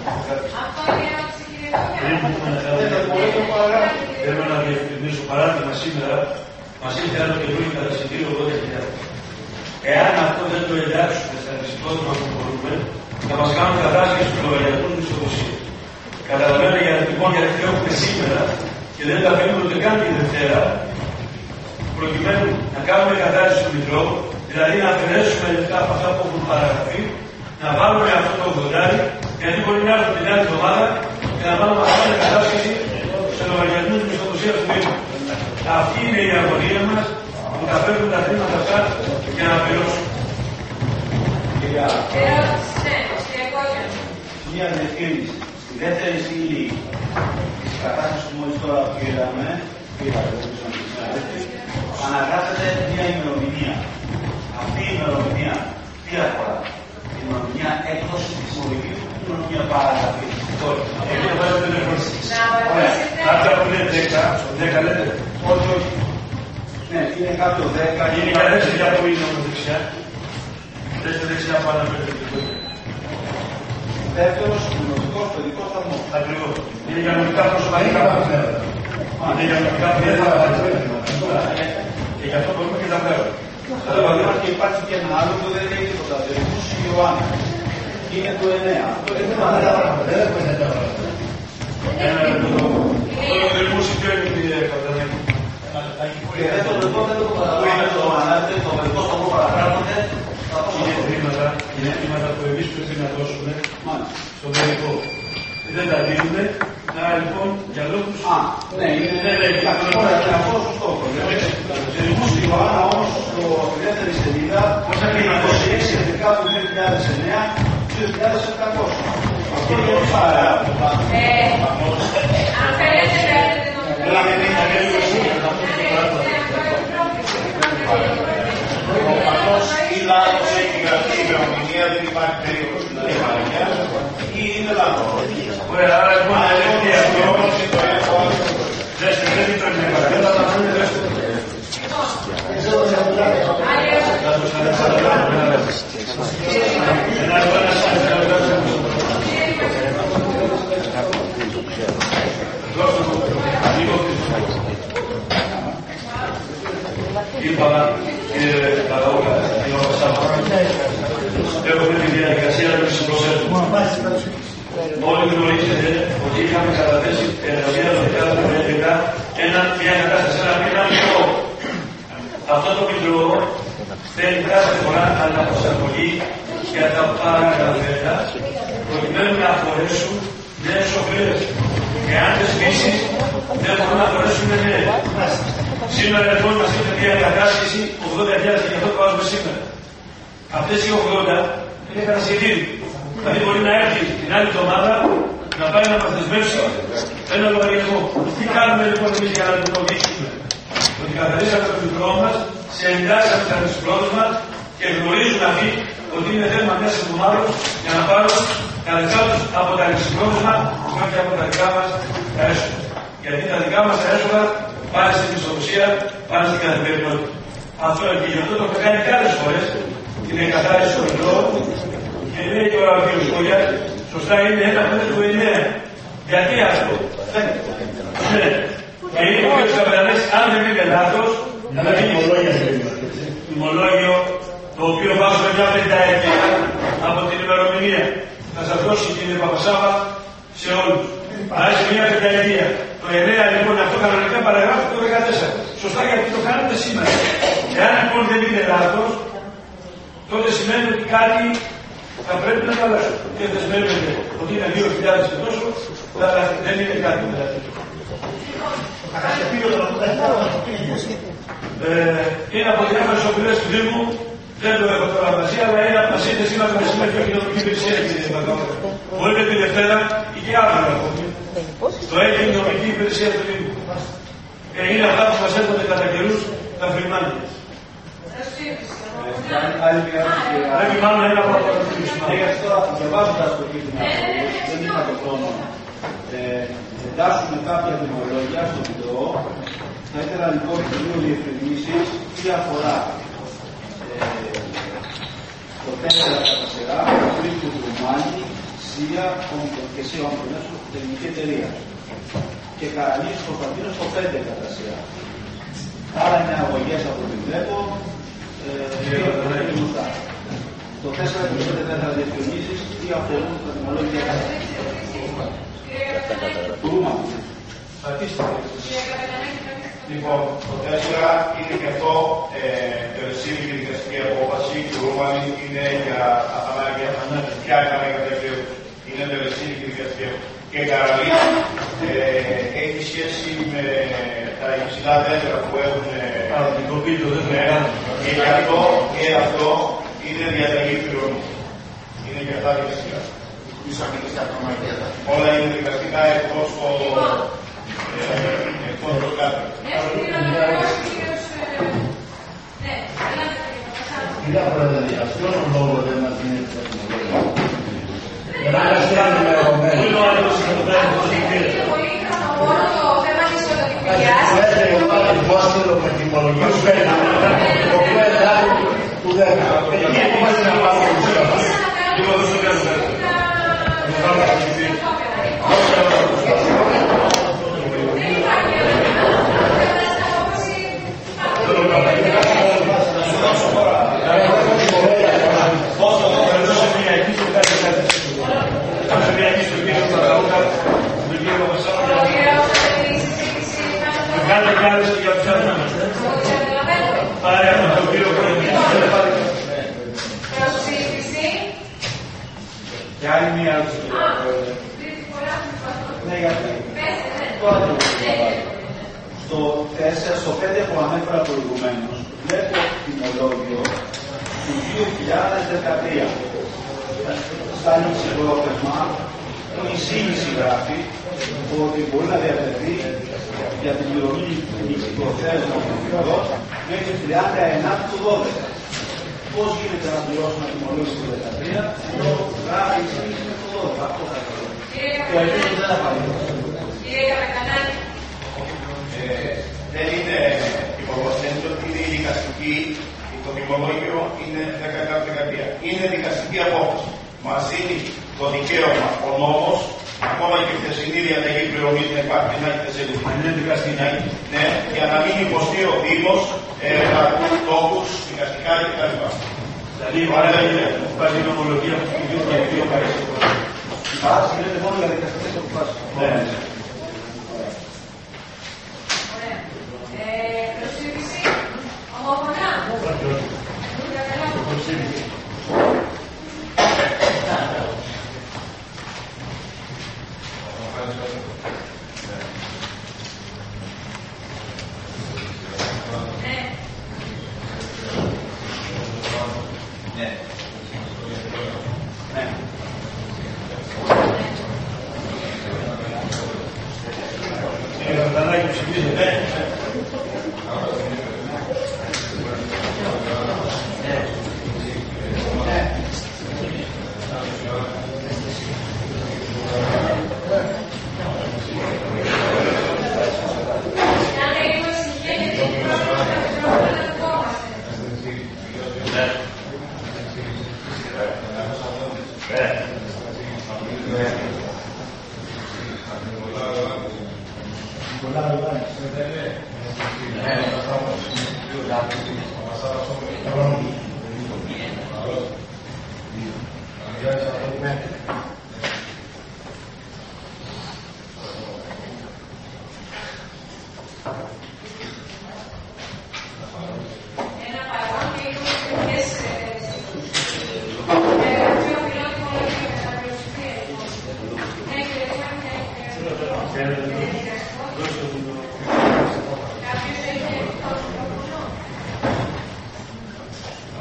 θέλω να διευκρινίσω παράδειγμα σήμερα μας ήρθε άλλο καινούργιο κατασυντήριο ογδόντα χιλιάδες. Εάν αυτό δεν το εντάξουμε στα ληξιπρόθεσμα που μπορούμε, θα μας κάνουν κατάσχεση του λογαριασμού του μισθοδοσίου. Καταλαβαίνετε για λοιπόν γιατί το έχουμε σήμερα και δεν τα αφήνουμε ούτε καν τη Δευτέρα, προκειμένου να κάνουμε κατάσχεση του μητρώου, δηλαδή να αφαιρέσουμε λεφτά από αυτά που έχουν παραγραφεί, να βάλουμε αυτό το ογδόντα, γιατί μπορεί να έρθουν την άλλη εβδομάδα και να βάλουμε αυτή την κατάσχεση σε λογαριασμού τη μισθοδοσία του Δήμου. Αυτή είναι η αγωνία μα που θα φέρουν τα χρήματα αυτά για να πληρώσουν. Μια διευκρίνηση. Στη δεύτερη στήλη τη κατάσταση που μόλι τώρα πήραμε, αναγράφεται μια ημερομηνία. Αυτή η ημερομηνία τι αφορά? Η ημερομηνία έκδοση τη τιμολογίου ή η ημερομηνία παραγραφή? Εκεί βάζω την ερώτηση. Αυτά που είναι δέκα, δέκα λέτε. Όχι, όχι. Ναι, είναι κάποιο δέκα. Είναι για δέκα για το είναι όμως δεξιά. Δέστε δεξιά πάνω από το δεύτερος κοινωνικός παιδικός σταθμός. Ακριβώς. Είναι για νομικά προσωπικά. Είναι για νομικά προσωπικά. Και γι' αυτό μπορούμε και τα φέρουμε. Καταλαβαίνω και υπάρχει και ένα άλλο που δεν είναι τίποτα. Δελμούς Ιωάννη. Είναι το εννέα. Το εννέα. Δεν έχουμε εννέα. Ένα λεπτό. Το δελμούς ποιο είναι η Καταδίκη? Δεν το λεπτό δεν το καταλαβαίνω. Το ανάτε, το παιδικό σταθμό παραγράφονται. Είναι χρήματα, είναι χρήματα που εμείς πρέπει να δώσουμε στον παιδικό. Δεν τα δίνουμε, άρα λοιπόν για λόγους... Α, ναι, είναι αυτό σωστό. Σε δελμούς Ιωάννα όμως, στο δεύτερη σελίδα, είκοσι έξι επτά του δύο χιλιάδες εννέα, δύο χιλιάδες επτακόσια. Αυτό είναι πολύ παρά. Αν θέλετε, θέλετε ή λάθος έχει γραφτεί η ημερομηνία, δεν υπάρχει περίπτωση να είναι παραγιά, ή είναι λάθος. Ωραία, άρα λοιπόν έλεγχε αυτό, δέστε, δεν είναι το εννέα, θα τα βρούμε, δέστε. Είπα, κύριε Καλαούκα, την ώρα Σάββα, έχουμε τη διαδικασία του συμπροσέτου. Όλοι γνωρίζετε ότι είχαμε καταθέσει εργασία το δύο χιλιάδες έντεκα μια κατάσταση, ένα μήνα μητρό. Αυτό το μητρό θέλει κάθε φορά αναπροσαρμογή για τα παραγραφένα, προκειμένου να αφορέσουν νέες οφειλές. Εάν δεν σβήσει, δεν μπορούν να αφορέσουν νέες. Σήμερα λοιπόν μας ήρθε μια κατάσχεση ογδόντα χιλιάδες και αυτό το βάζουμε σήμερα. Αυτές οι ογδόντα είναι κατασχεδίδι. Δηλαδή μπορεί να έρθει την άλλη εβδομάδα να πάει να μας δεσμεύσει ένα λογαριασμό. Τι κάνουμε λοιπόν εμείς για να το λογίσουμε? Ότι καθαρίσαμε το μικρό μας, σε εντάξαμε τα ληξιπρόθεσμα και γνωρίζουν αυτοί ότι είναι θέμα μιας εβδομάδας για να πάρουν τα λεφτά τους από τα ληξιπρόθεσμα και όχι από τα δικά μας τα έσοδα. Γιατί τα δικά μας τα έσοδα πάνε στην μισθοδοσία, πάνε στην καθημερινότητα. Αυτό και γι' αυτό το έχω κάνει και άλλες φορές, την εγκαθάριση του λόγου και λέει και ο Αγγέλος Κόγιας, σωστά είναι ένα πέντε του εννέα. Γιατί αυτό? Ναι. Και είπε ο κ. Καπετανές, αν δεν είναι λάθος, να γίνει τιμολόγιο, το οποίο βάζουμε μια πενταετία από την ημερομηνία. Θα σας δώσει κύριε Παπασάβα σε όλους. Βάζει μια πενταετία. Το εννέα λοιπόν αυτό κανονικά παραγράφει το δεκατέσσερα. Σωστά, γιατί το κάνετε σήμερα. Εάν λοιπόν δεν είναι λάθος, τότε σημαίνει ότι κάτι θα πρέπει να αλλάξει. Και δεσμεύεται ότι είναι δύο χιλιάδες και τόσο, αλλά δεν είναι κάτι δηλαδή. Είναι από διάφορες οφειλές του Δήμου, δεν το έχω τώρα μαζί, αλλά είναι από τα σύνδεση μας με συμμετοχή και κοινωνική υπηρεσία, κύριε Παπαδόπουλο. Μπορείτε τη Δευτέρα ή και αύριο να πούμε. Το έχει η κοινωνική υπηρεσία του Δήμου. Και είναι αυτά που μας έρχονται κατά καιρούς τα φρυμάνια. Πρέπει μάλλον ένα από τα φρυμάνια. Γι' αυτό, διαβάζοντας το κείμενο, δεν είχα το χρόνο. Εντάσσουμε κάποια δημολόγια στο βίντεο. Θα ήθελα λοιπόν δύο διευκρινήσεις τι αφορά το τέσσερα κατά σειρά, Κρήτου Ρουμάνη, ΣΥΑ και ΣΥΑ Ομπρινέσου, τεχνική εταιρεία. Και Καρανής Κωνσταντίνος το πέντε κατά σειρά. Άρα είναι αγωγές από ό,τι βλέπω. Το τέσσερα και το πέντε θα ήθελα διευκρινήσεις τι αφορούν τα δημολόγια του Ρουμάνη. Λοιπόν, το τέσσερα είναι και αυτό τελεσίδη και δικαστική απόφαση. Του Ρουμάνη είναι για αθανάγια. Ποια έκανα για τέτοιο. Είναι τελεσίδη και δικαστική απόφαση. Και Καραλή έχει σχέση με τα υψηλά δέντρα που έχουν. Και γι' αυτό και αυτό είναι διαταγή πληρωμή. Είναι και αυτά δικαστικά. Όλα είναι δικαστικά εκτός το. Κυρία Πρόεδρε, αυτόν τον λόγο δεν μας δίνει το τεχνολόγιο. Δεν μας κάνει ενημερωμένοι. Εγώ είχα μόνο το θέμα της οδοτικοποιίας. Λέτε εγώ πάλι υπόστηλο με τιμολογίες το πέντε του δέκα. Εκεί είμαστε να πάμε το σύστημα. Λίγο δεν στο κάνω κάτι. Κάντε κι άλλες και για τους άλλους. Πάρε από τον κύριο Πρόεδρε. Προσήλυση. Και άλλη μία άλλη στο κύριο Πρόεδρε. Ναι, γιατί. Στο τέσσερα, στο πέντε που ανέφερα προηγουμένως, βλέπω τιμολόγιο του δύο χιλιάδες δεκατρία. Στάνει σε πρόθεσμα, η εισήγηση γράφει ότι μπορεί να διατεθεί για την πληρωμή υποθέσεων των φυγαδών μέχρι τριάντα εννέα του δώδεκα. Πώς γίνεται να πληρώσουμε να τιμολόγηση του δεκατρία, ενώ γράφει η εισήγηση του δώδεκα. Αυτό θα κάνω. Και ελπίζω δεν θα παραδείγω. Κύριε Καπετανάκη. Δεν είναι υπολογιστή ότι είναι η δικαστική, το τιμολόγιο είναι δέκα δεκαετία. Είναι δικαστική απόφαση. Μας δίνει το δικαίωμα ο νόμος, ακόμα και η χθεσινή διαταγή πληρωμή δεν υπάρχει, να έχετε σε λίγο. Είναι δικαστική. Ναι, για να μην υποστεί ο Δήμος τα τόκους δικαστικά κτλ. Δηλαδή, υπάρχει νομολογία που του δύο και δύο παρέσει. Άρα, γίνεται μόνο για δικαστικές αποφάσεις. Ναι. Προσήλυση. Ομοφωνά.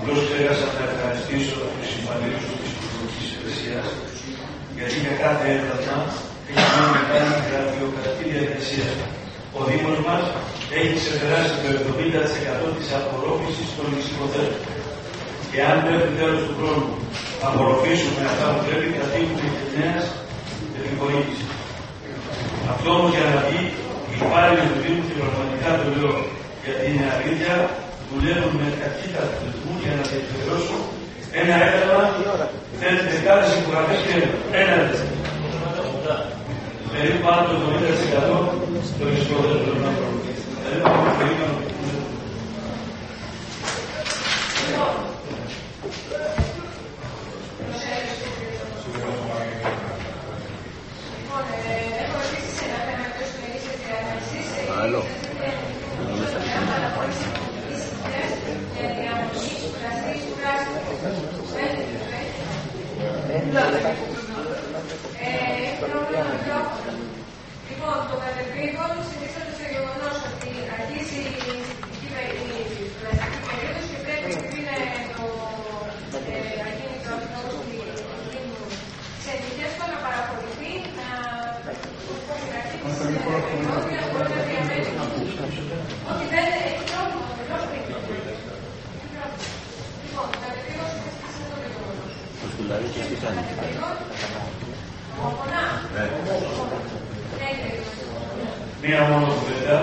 απλώς ξέχασα να ευχαριστήσω τους υπαλλήλους της Υπουργικής Υπηρεσίας, γιατί για κάθε ένταμα έχει μια μεγάλη γραφειοκρατική διαδικασία. Ο Δήμος μας έχει ξεπεράσει το εβδομήντα τοις εκατό της απορρόφησης των υποθέσεων. Και αν μέχρι τέλος του χρόνου απορροφήσουμε αυτά που πρέπει, θα τύχουμε και νέας επιχορήγηση. Αυτό όμως για να βγει οι υπάλληλοι του Δήμου, και πραγματικά το λέω γιατί είναι αλήθεια, δουλεύουν με ταχύτητα του ρυθμού για να διεκπαιρεώσουν ένα ένταλμα, θέλετε δεκάδες υπογραφές και ένα ένταλμα. Περίπου πάνω το εβδομήντα τοις εκατό των εισόδων των ανθρώπων. Δηλαδή πάμε περίπου. Άλλο. Λοιπόν, το κατεπήγον συνίσταται στο γεγονός ότι αρχίζει η πλαστική περίοδος και πρέπει να είναι το ακίνητο αυτό σε ενδεικτές να παραχωρηθεί, να αρχίσει στην περιόδια μπορεί να διαμένει. Ότι δεν έχει πρόβλημα, δεν έχει πρόβλημα. Λοιπόν, το κατεπήγον συνίσταται στο γεγονός. Το κατεπήγον, ομοφωνά. Μία μόνο κουβέντα.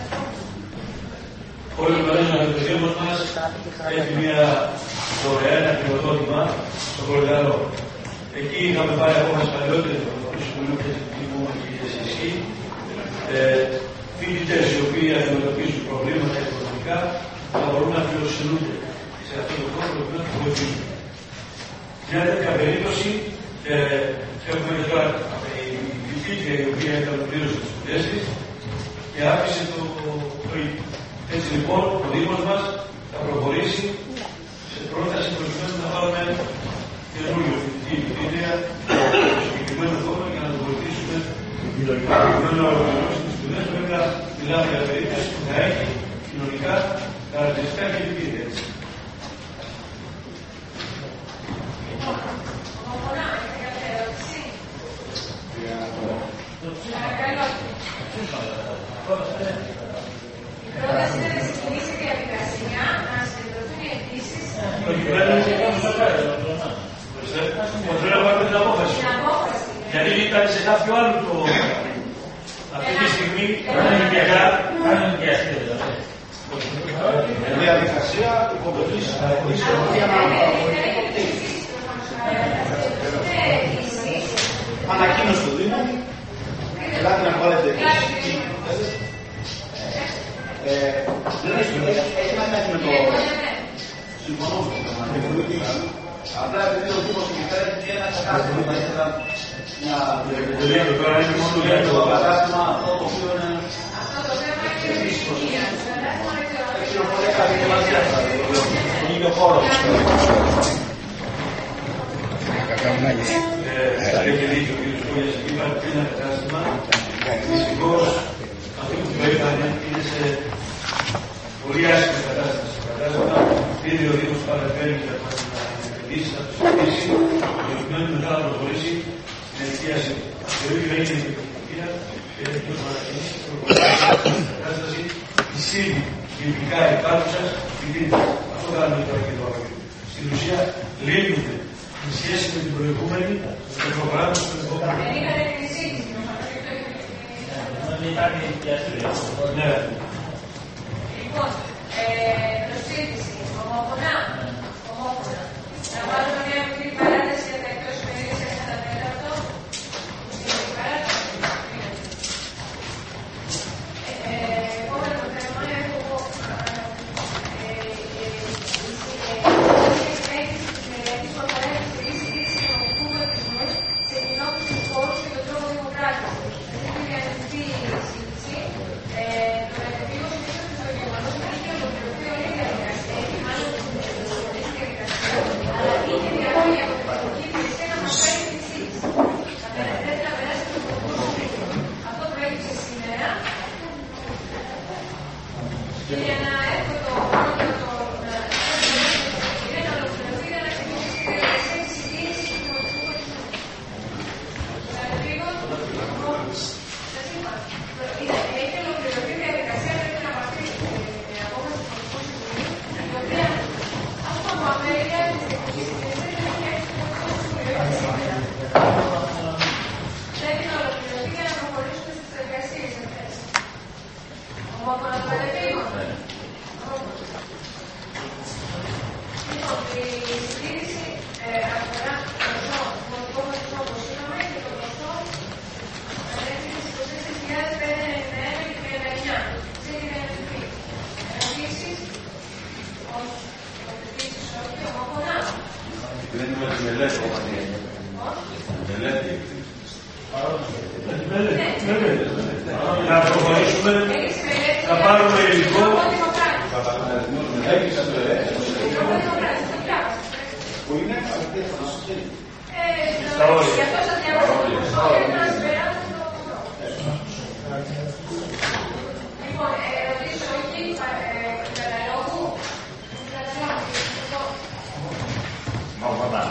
Όλοι γνωρίζουν ότι το Δήμος μας έχει μία δωρεάν χρηματοδότημα στο Κορυδαλό. Εκεί είχαμε πάρει ακόμα παλιότερες του Συμβουλίου Πιαστικού και Ισχύ, φοιτητές οι οποίοι αντιμετωπίζουν προβλήματα οικονομικά να μπορούν να φιλοξενούνται σε αυτό το χώρο που να βοηθήσουν. Μια τέτοια περίπτωση έχουμε και τώρα η φοιτήτρια η οποία έκανε πλήρωση τις σπουδές της και άφησε το πρωί. Έτσι λοιπόν ο Δήμος μας θα προχωρήσει σε πρόταση προκειμένου να πάρουμε καινούριο φοιτητή φοιτήτρια στο συγκεκριμένο χώρο για να το βοηθήσουμε προκειμένου να ολοκληρώσει τις σπουδές. Βέβαια μιλάμε για περίπτωση που θα έχει κοινωνικά χαρακτηριστικά και φοιτήτρια. Η πρόταση είναι να ξεκινήσει η διαδικασία, να συγκεντρωθούν οι αιτήσεις. Γιατί ήταν σε κάποιο άλλο το... Αυτή τη στιγμή είναι πια η διαδικασία υποβολής ανακοίνωση του Δήμου. Ελάτε να βάλετε δεν έχει να κάνει με το συμφωνώ απλά επειδή ο Δήμος υπάρχει και ένα κατάστημα θα ήθελα μια διαδικασία το κατάστημα αυτό το οποίο είναι επίσημο εξηροφορία διαδικασία στον ίδιο χώρο έχει δίκιο ο κ. Σκόλιας, υπάρχει ένα κατάστημα. Δυστυχώς αυτό που το έκανε είναι σε πολύ άσχημη κατάσταση. Κατάστημα, ήδη ο Δήμος παρεμβαίνει για να επενδύσει, να το συζητήσει, προκειμένου μετά να προχωρήσει στην ενοικίαση. Το ίδιο έγινε και την Τουρκία και έχει πιο παρακινήσει την κατάσταση της ήδη γενικά υπάρχουσας φοιτήτρας. Αυτό κάνουμε τώρα και τώρα. Στην ουσία λύνονται η σχέση με την προηγούμενη και προχωράμε στον επόμενο. Δεν είχατε την εισήγηση. Δεν υπάρχει διαστήριο. Ναι. Λοιπόν, προσήλυση, ομόφωνα. Ομόφωνα. Να βάλουμε μια μικρή παράταση για τα εκτός ημερήσιας ένα τέταρτο. Μικρή παράταση. Επόμενο θέμα έχω σε κοινόχρηση χώρου και τον τρόπο δημοκράτηση. Έχει διανεμηθεί η σύντηση. Το κατεπήγον συνήθως στο γεγονός ότι είχε ολοκληρωθεί ο η συντήρηση αφορά το μονικό ποσοστό, όπως είπαμε, και το ποσοστό ανέφερε στις είκοσι τέσσερις χιλιάδες πεντακόσια ενενήντα ένα και τριάντα εννιά. Σε διαγραφή. Ερωτήσεις? Όχι. Ερωτήσεις όχι. Ομόφωνα? Δεν είναι τη μελέτη. Μελέτη. Να προχωρήσουμε, θα πάρουμε υλικό. Που είναι στα όρια. Λοιπόν, ερωτήσεις όχι, καταλόγου. Μόχωνα.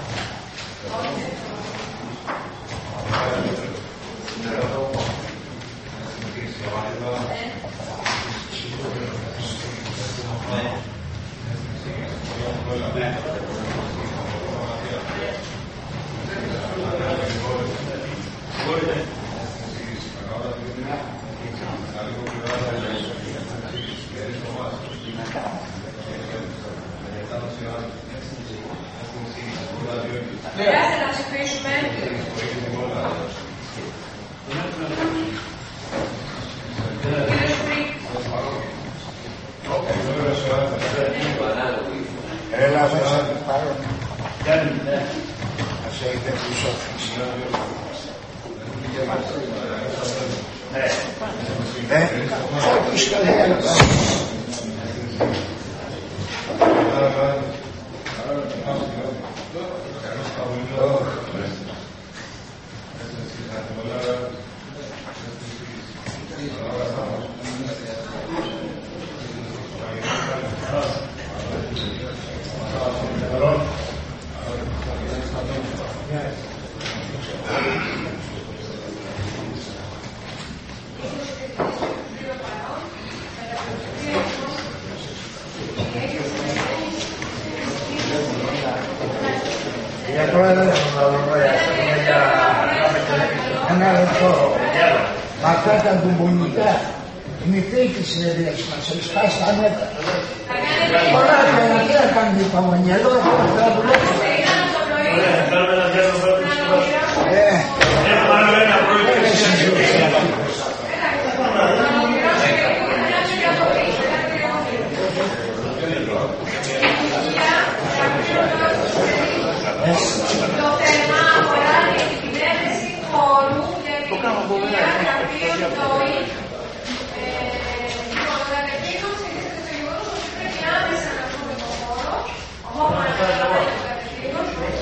Χρειάζεται να ψηφίσουμε. Έλα, μέσα, πάρω. Ας έχετε πίσω. Ναι. Ναι. Όχι, καλά. Ένα λεπτό. Αυτά τα κουμπονικά μυθή της συνεδρίας μας, εσπάς τα μέτρα. Ωραία, και να κάνουμε το μανιαλό, αυτά που λέτε. Ωραία, κάνουμε ένα διάλογο para τους συμπάσχους. Έχουμε άλλο ένα πρωί και Το θέμα αφορά την ένταση χώρου για την δημιουργία γραφείων ΤΟΗ. Λοιπόν, ο κατευθύνων στηρίζεται στο γεγονός ότι πρέπει άμεσα να βρούμε τον χώρο. Ομόφωνα καταλαβαίνει το κατευθύνων.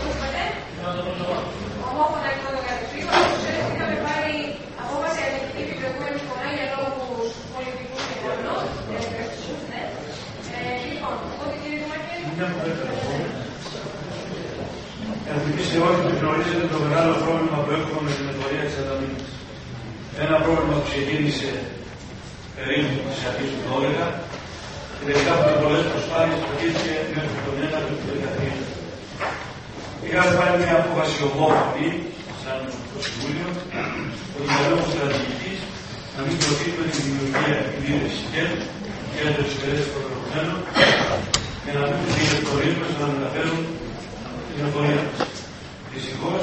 Ομόφωνα λοιπόν το κατευθύνων. Όπως ξέρετε, είχαμε πάρει απόφαση αρνητική την προηγούμενη φορά για λόγους πολιτικούς και γονών. Λοιπόν, οπότε κύριε Δημαρχέ. Εθνικοί όλοι που γνωρίζετε το μεγάλο πρόβλημα που έχουμε με την εφορία της ανταμείνης. Ένα πρόβλημα που ξεκίνησε περίπου στις αρχές του δώδεκα και τελικά με πολλές προσπάθειες προκύθηκε μέχρι τον ένατο του δεκατρία. Είχαμε πάρει μια απόφαση ομόφωνη, σαν το Συμβούλιο, ότι για λόγους στρατηγικής να μην προτείνουμε τη δημιουργία εκδήλωσης ΚΕΠ και για το εξυπηρέτηση των προηγουμένων και να μην τους διευκολύνουμε να μεταφέρουν την εφορία μας. Δυστυχώς,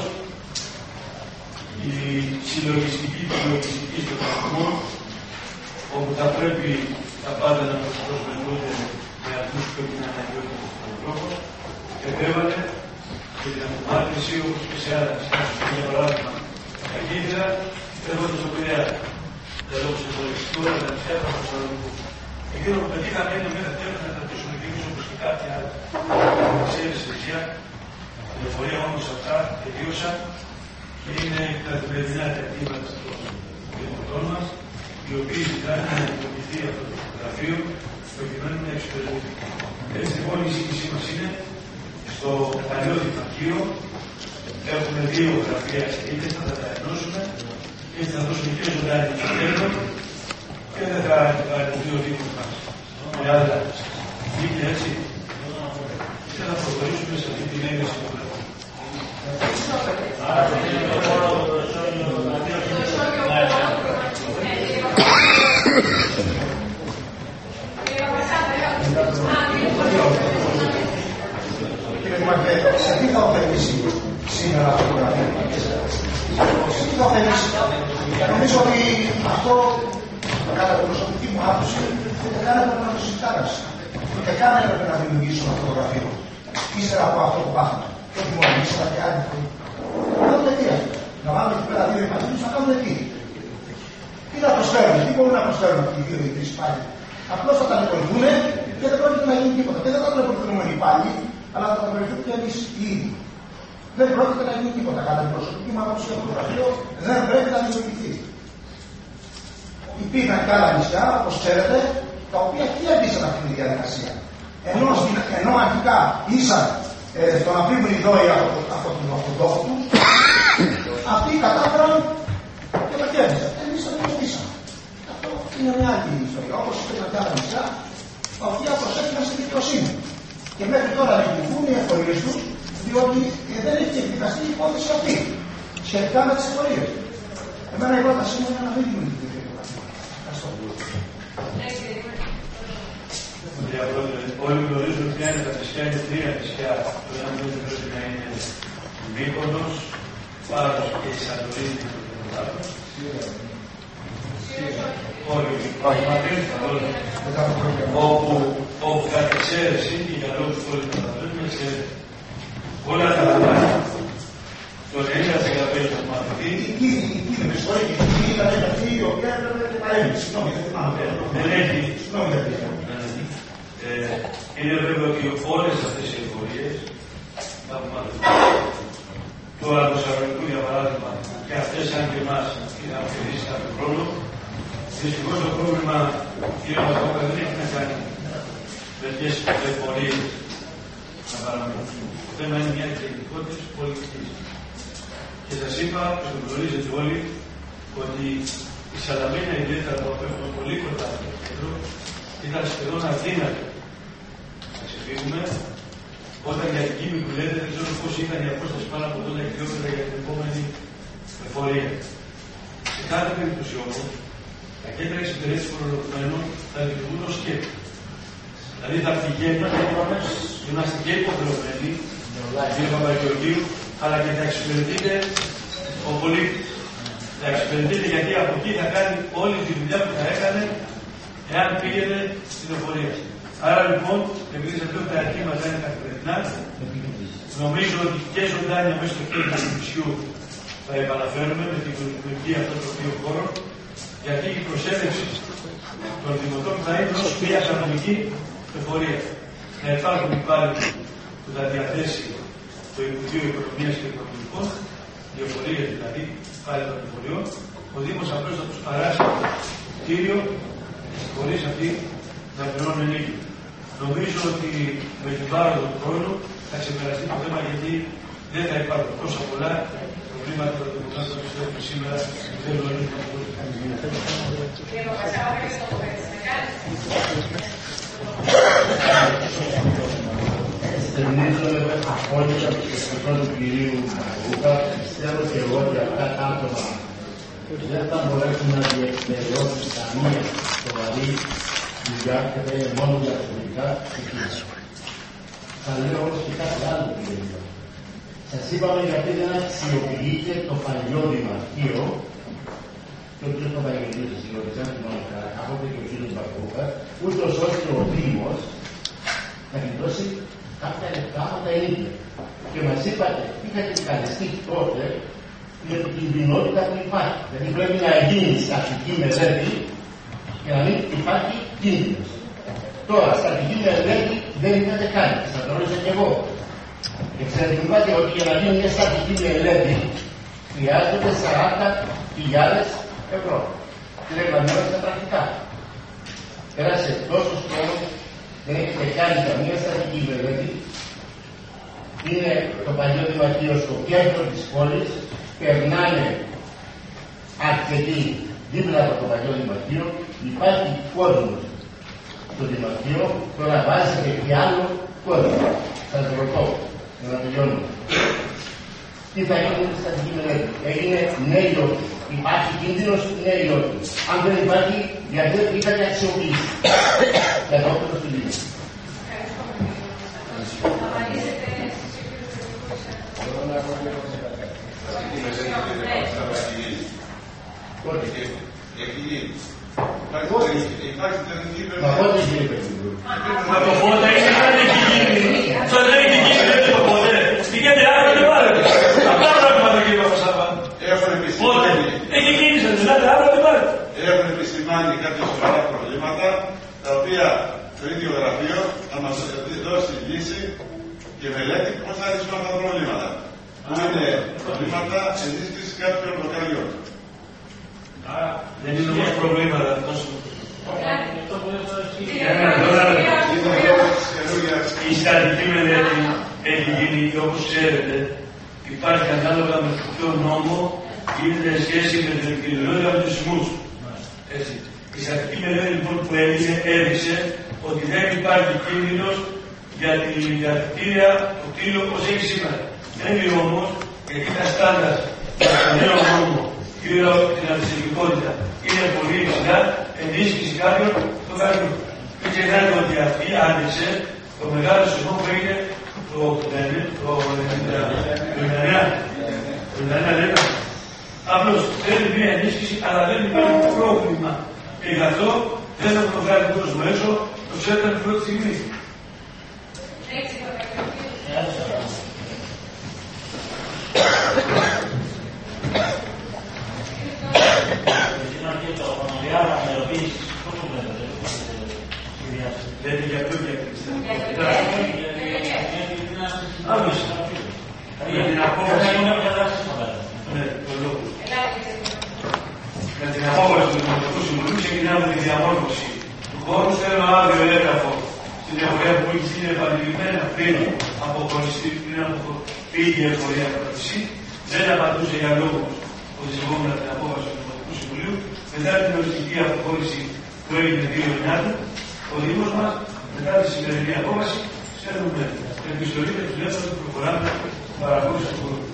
η συλλογιστική και η λογιστική στο βαθμό, όπου θα πρέπει τα πάντα να προσμετρούνται με αυτούς που έχουν αναγκαιότητα στον τρόπο, επέβαλε και την απομάκρυνση όπως και σε άλλα συστάσεις. Για παράδειγμα, τα κύτταρα έρχονται στο Πειραιά. Τα λόγω του εφοριστικού, τα νησιά, τα Θεσσαλονικού. Εκείνο που πετύχαμε είναι μέχρι τέλος να κρατήσουμε και εμείς όπως και κάποια άλλα. Ξέρεις, νησιά. Η εφορία όμως αυτά τελείωσαν και είναι καθημερινά τα αιτήματα των δημοτών μας, οι οποίοι ζητάνε να υποποιηθεί αυτό το γραφείο προκειμένου να εξυπηρετούν. Έτσι λοιπόν η ζήτησή μας είναι στο παλιό δημαρχείο έχουμε δύο γραφεία είτε θα τα ενώσουμε και θα δώσουμε και ζωντάνη στο τέλος και δεν θα πάρει τους δύο δίκους μας με άλλα δίκαια έτσι και θα προχωρήσουμε σε αυτή την έγκριση του γραφείου. Δήμαρχε, σε τι θα ωφελήσει σήμερα αυτό το γραφείο? Σε τι θα ωφελήσει? Νομίζω ότι αυτό, κατά την προσωπική μου άποψη, ούτε καν έπρεπε να το συζητάρασε. Ούτε καν έπρεπε να δημιουργήσουμε αυτό το γραφείο. Ύστερα από αυτό που πάθαμε. Και όχι μόνο, ύστερα και άλλοι. Να κάνουμε τι αυτό? Να βάλουμε εκεί πέρα δύο υπαλλήλους, να κάνουμε τι? Τι να προσφέρουμε, τι μπορούν να προσφέρουν αυτοί οι δύο ή τρεις πάλι? Απλώς θα ταλαιπωρηθούν και δεν πρόκειται να γίνει τίποτα. Και δεν θα ταλαιπωρηθούμε οι πάλι, αλλά θα ταλαιπωρηθούν και εμείς οι ίδιοι. Δεν πρόκειται να γίνει τίποτα. Κατά την προσωπική μου άποψη, αυτό το γραφείο δεν πρέπει να δημιουργηθεί. Υπήρχαν και άλλα νησιά, όπως ξέρετε, τα οποία και αντίσαν αυτή τη διαδικασία. Ενώ, ενώ αρχικά ήσαν ε, στον Απρίμνη Δόη από, από, από τον τόπο τους, αυτοί κατάφεραν και τα κέρδισαν. Εμείς δεν το πείσαμε. Αυτό είναι μια άλλη ιστορία. Όπως υπήρχαν και άλλα νησιά, τα οποία προσέφηκαν στη δικαιοσύνη. Και μέχρι τώρα λειτουργούν οι εφορίες τους, διότι ε, δεν έχει εκδικαστεί η υπόθεση αυτή σχετικά με τις εφορίες. Εμένα η πρότασή μου είναι να μην δημιουργηθεί. Ευχαριστώ. Κύριε Πρόεδρε, όλοι γνωρίζουν ποια είναι τα νησιά, είναι τρία νησιά. Το ένα δεν πρέπει να είναι Μύκονος, Πάros και η Σαντορίνη και το Πρωτάθλος. Όλοι πράγματι, όπου κατ' εξαίρεση και για λόγους που όλοι καταλαβαίνουμε σε όλα τα λαμβάνια το ενενήντα τοις εκατό έχει μαθητή. Εκεί με συγχωρείτε, εκεί ήταν αυτή η οποία έπρεπε να παρέμβει. Συγγνώμη, δεν θυμάμαι. Δεν έχει. Συγγνώμη, δεν θυμάμαι. Είναι βέβαιο ότι όλες αυτές οι εφορίες θα πούμε τώρα το Σαββατικού για παράδειγμα και αυτές αν και εμάς είχαν αφαιρήσει κάποιο χρόνο. Δυστυχώς το πρόβλημα, κύριε Μαστόκα, δεν έχει να κάνει με ποιες εφορίες να παραμείνουν. Το θέμα είναι μια τεχνικότητα πολιτικής. Και σας είπα, και το γνωρίζετε όλοι, ότι η Σαλαμίνα ιδιαίτερα που έχουμε πολύ κοντά στο κέντρο ήταν σχεδόν αδύνατο να ξεφύγουμε όταν για την Κίμη που λέτε δεν ξέρω πώς ήταν η απόσταση πάνω από ογδόντα χιλιόμετρα για την επόμενη εφορία. Σε κάθε περίπτωση όμως, τα κέντρα εξυπηρέτησης φορολογουμένων θα λειτουργούν ως σκέπη. Δηλαδή θα πηγαίνουν, είμαστε και υποχρεωμένοι, κύριε Παπαγεωργίου, αλλά και θα εξυπηρετείτε ο πολίτης. Θα εξυπηρετείτε γιατί από εκεί θα κάνει όλη τη δουλειά που θα έκανε εάν πήγαινε στην εφορία. Άρα λοιπόν, επειδή σε αυτό τα αρχήματα είναι καθημερινά, νομίζω ότι και ζωντάνια μέσα στο κέντρο του νησιού θα επαναφέρουμε με την λειτουργία αυτών των δύο χώρων, γιατί η προσέλευση των δημοτών θα είναι ως μια κανονική εφορία. Θα υπάρχουν υπάλληλοι που θα διαθέσει το Υπουργείο Οικονομίας και Οικονομικών, η εφορία δηλαδή, πάλι των εφοριών, ο Δήμος απλώς θα τους παράσει το κτίριο χωρίς αυτοί να πληρώνουν ενίκιο. Νομίζω ότι με την πάροδο του χρόνου θα ξεπεραστεί το θέμα γιατί δεν θα υπάρχουν τόσα πολλά προβλήματα των δημοκράτων που έχουμε σήμερα που θέλουν να είναι Κύριε Παπασάου, έχετε το κομμάτι να κάνετε. Στενίζομαι απόλυτα το σκεπτικό του κυρίου Μαρούκα. Πιστεύω και εγώ ότι αυτά τα άτομα δεν θα μπορέσουν να διεκπαιρεώσουν καμία σοβαρή δουλειά και δεν είναι μόνο διαφορετικά στοιχεία. Θα λέω όμως και κάτι άλλο κύριε. Σας είπαμε γιατί δεν αξιοποιείται το παλιό δημαρχείο και ο κ. Παπαγεωργίου της Συγχωρητής, αν θυμάμαι καλά, από και ο κ. Μπακούκα, ούτως ώστε ο Δήμος να εκδώσει κάποια λεπτά από τα ίδια. Και μας είπατε, είχατε καλεστεί τότε με την κινδυνότητα που υπάρχει. Δηλαδή πρέπει να γίνει στατική μελέτη για να μην υπάρχει κίνδυνος. Τώρα, στατική μελέτη δεν είχατε κάνει, σας το ρώτησα και εγώ. Και ξέρετε, μου είπατε ότι για να γίνει μια στατική μελέτη χρειάζονται σαράντα χιλιάδες ευρώ. Και ρεγλαμμένως στα πρακτικά. Πέρασε τόσο χρόνο, δεν έχετε κάνει καμία στατική μελέτη. Είναι το παλιό δημαρχείο στο κέντρο της πόλης, περνάνε αρκετοί δίπλα από το παλιό δημαρχείο, υπάρχει κόσμος στο δημαρχείο, τώρα βάζετε και άλλο κόσμο. Σας ρωτώ, για να τελειώνουμε. Τι θα γίνει με τη στατική μελέτη? Έγινε ναι ή όχι? Υπάρχει κίνδυνος ναι ή όχι? Αν δεν υπάρχει, γιατί δεν είχατε αξιοποιήσει. Για το όπλο στην λύση. Μα πότε κύριε Πετρούλου. Μα το πότε είναι κάτι έχει γίνει. Αυτό δεν έχει γίνει, δεν είναι το πότε. Πηγαίνετε άρα και πάρετε. Απλά πράγματα κύριε Παπασάβα. Πότε. Έχει γίνει, σας ζητάτε άρα και πάρετε. Έχουν επισημάνει κάποια σοβαρά προβλήματα, τα οποία το ίδιο γραφείο θα μας δώσει λύση και μελέτη πώς θα λύσουμε αυτά τα προβλήματα. Που είναι προβλήματα ενίσχυσης κάποιων λοκαλιών. Δεν είναι όμως προβλήματα τόσο. Η στατική μελέτη έχει γίνει και όπως ξέρετε υπάρχει ανάλογα με ποιο νόμο γίνεται σχέση με την κυριότητα με τους σεισμούς. Η στατική μελέτη λοιπόν που έγινε έδειξε ότι δεν υπάρχει κίνδυνος για την κτίρια, το κτίριο όπως έχει σήμερα. Δεν είναι όμως γιατί τα στάνταρ για το νέο νόμο γύρω την αντισυλληπτικότητα είναι πολύ υψηλά, ενίσχυση κάποιων το κάνει. Μην ξεχνάτε ότι αυτή άντεξε το μεγάλο σεισμό που έγινε το ενενήντα εννέα. Απλώς θέλει μια ενίσχυση, αλλά δεν υπάρχει πρόβλημα. Και γι' αυτό δεν θα το βγάλει ο κόσμο έξω, το ξέρετε την πρώτη στιγμή. Δεν είναι για ποιο διακρίστα. Άμεσα. Για την απόφαση. Ναι, το λόγο. Για την απόφαση του Δημοτικού Συμβουλίου ξεκινάμε τη διαμόρφωση του χώρου. Θέλω αύριο έγγραφο στην εφορία που έχει γίνει επανειλημμένα πριν αποχωριστεί, πριν από πήγε η εφορία κρατησή. Δεν απαντούσε για λόγους ότι σεβόμουν την απόφαση του Δημοτικού Συμβουλίου. Μετά την οριστική αποχώρηση που έγινε δύο Ιανουαρίου, ο Δήμος μας, μετά τη σημερινή απόφαση, στέλνουμε επιστολή και του λέμε ότι προχωράμε παρακολούθηση του χώρου.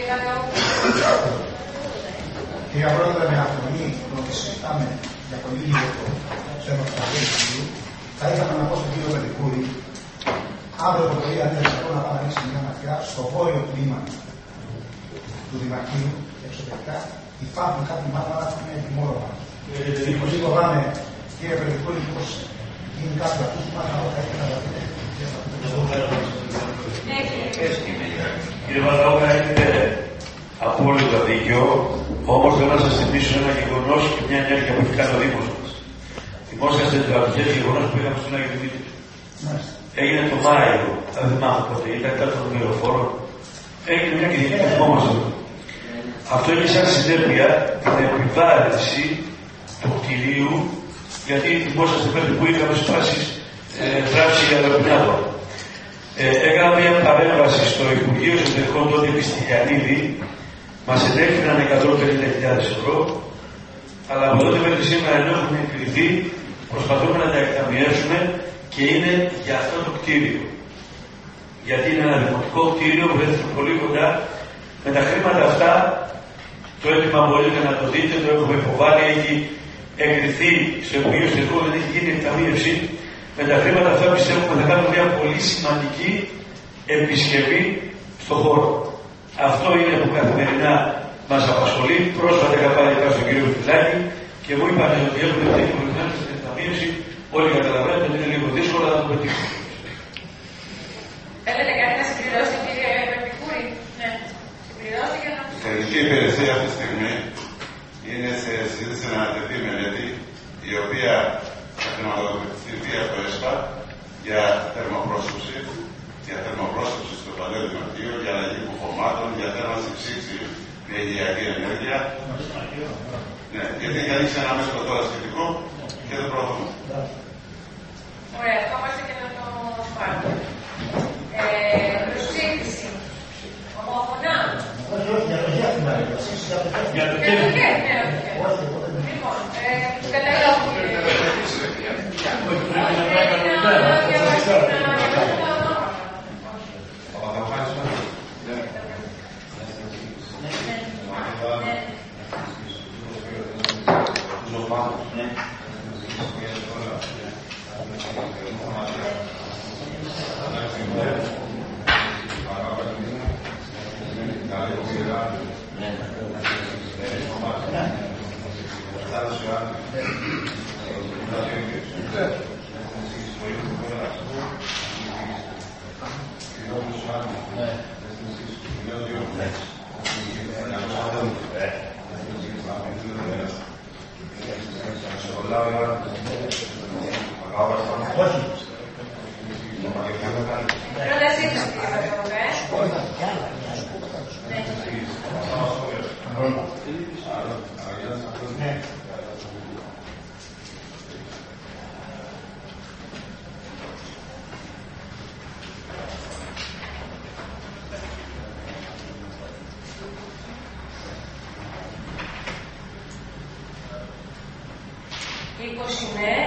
Κύριε Πρόεδρε, με αφορμή ότι συζητάμε για πολύ λίγο το θέμα του Παπαδίου, θα ήθελα να πω στον κύριο Πετρικούρη, αύριο το πρωί, αν δεν να πάμε να ρίξει μια ματιά στο βόρειο τμήμα του Δημαρχείου, εξωτερικά, υπάρχουν κάποιοι μάτια που είναι ετοιμόλογα. Μήπως είπαμε, κύριε Πετρικούρη, μήπως γίνει κάποιο ακούσμα, να δω κάτι να δείτε. Κύριε Βαλαούκα, έχετε απόλυτα δίκιο, όμως θέλω να σας θυμίσω ένα γεγονός και μια ενέργεια που έχει κάνει ο Δήμος μας. Θυμόσαστε το ατυχές γεγονός που είχαμε στον Άγιο Δημήτρη. Έγινε το Μάιο, δεν θυμάμαι πότε, ήταν κάτω των πληροφόρων. Έγινε μια κοινωνική θυμόμαστε. Αυτό έχει σαν συνέπεια την επιβάρυνση του κτηρίου, γιατί θυμόσαστε πέντε που είχαμε σπάσει δράψη για το Πινάδο. Ε, έκανα μια παρέμβαση στο Υπουργείο Εσωτερικών τότε επί Στυλιανίδη, μας ενέφεραν εκατόν πενήντα χιλιάδες ευρώ, αλλά από τότε μέχρι σήμερα ενώ έχουμε εκκληθεί, προσπαθούμε να τα εκταμιεύσουμε και είναι για αυτό το κτίριο. Γιατί είναι ένα δημοτικό κτίριο που βρίσκεται πολύ κοντά. Με τα χρήματα αυτά, το έτοιμα μπορείτε να το δείτε, το έχουμε υποβάλει, έχει εγκριθεί στο Υπουργείο Εσωτερικών, δεν έχει γίνει εκταμίευση. Με τα χρήματα αυτά πιστεύουμε ότι θα κάνουμε μια πολύ σημαντική επισκευή στον χώρο. Αυτό είναι που καθημερινά μας απασχολεί. Πρόσφατα είχα πάρει κάτω στον κύριο Φυλάκη και μου είπαν ότι έχουμε την πολιτική στην εκταμείευση. Όλοι καταλαβαίνετε ότι είναι λίγο δύσκολο να το πετύχουμε. Θέλετε κάτι να συμπληρώσετε, κύριε Πετρικούρη? Ναι. Συμπληρώσετε για να... Η Ελληνική Υπηρεσία αυτή τη στιγμή είναι σε συζήτηση να ανατεθεί μελέτη, η οποία θα χρηματοδοτηθεί από το ΕΣΠΑ για θερμοπρόσωψη, για θερμοπρόσωψη στο παλαιό Δημαρχείο, για αλλαγή υποχωμάτων, για θέρμανση ψήξη με ηλιακή ενέργεια. Ναι, γιατί έχει ανοίξει ένα μέσο τώρα σχετικό και δεν προωθούμε. Ωραία, ερχόμαστε και να το σπάρουμε. Προσήφιση. Ομόφωνα. Όχι, όχι, για το γεύμα. Για το γεύμα. Λοιπόν, καταλόγω. είκοσι ναι,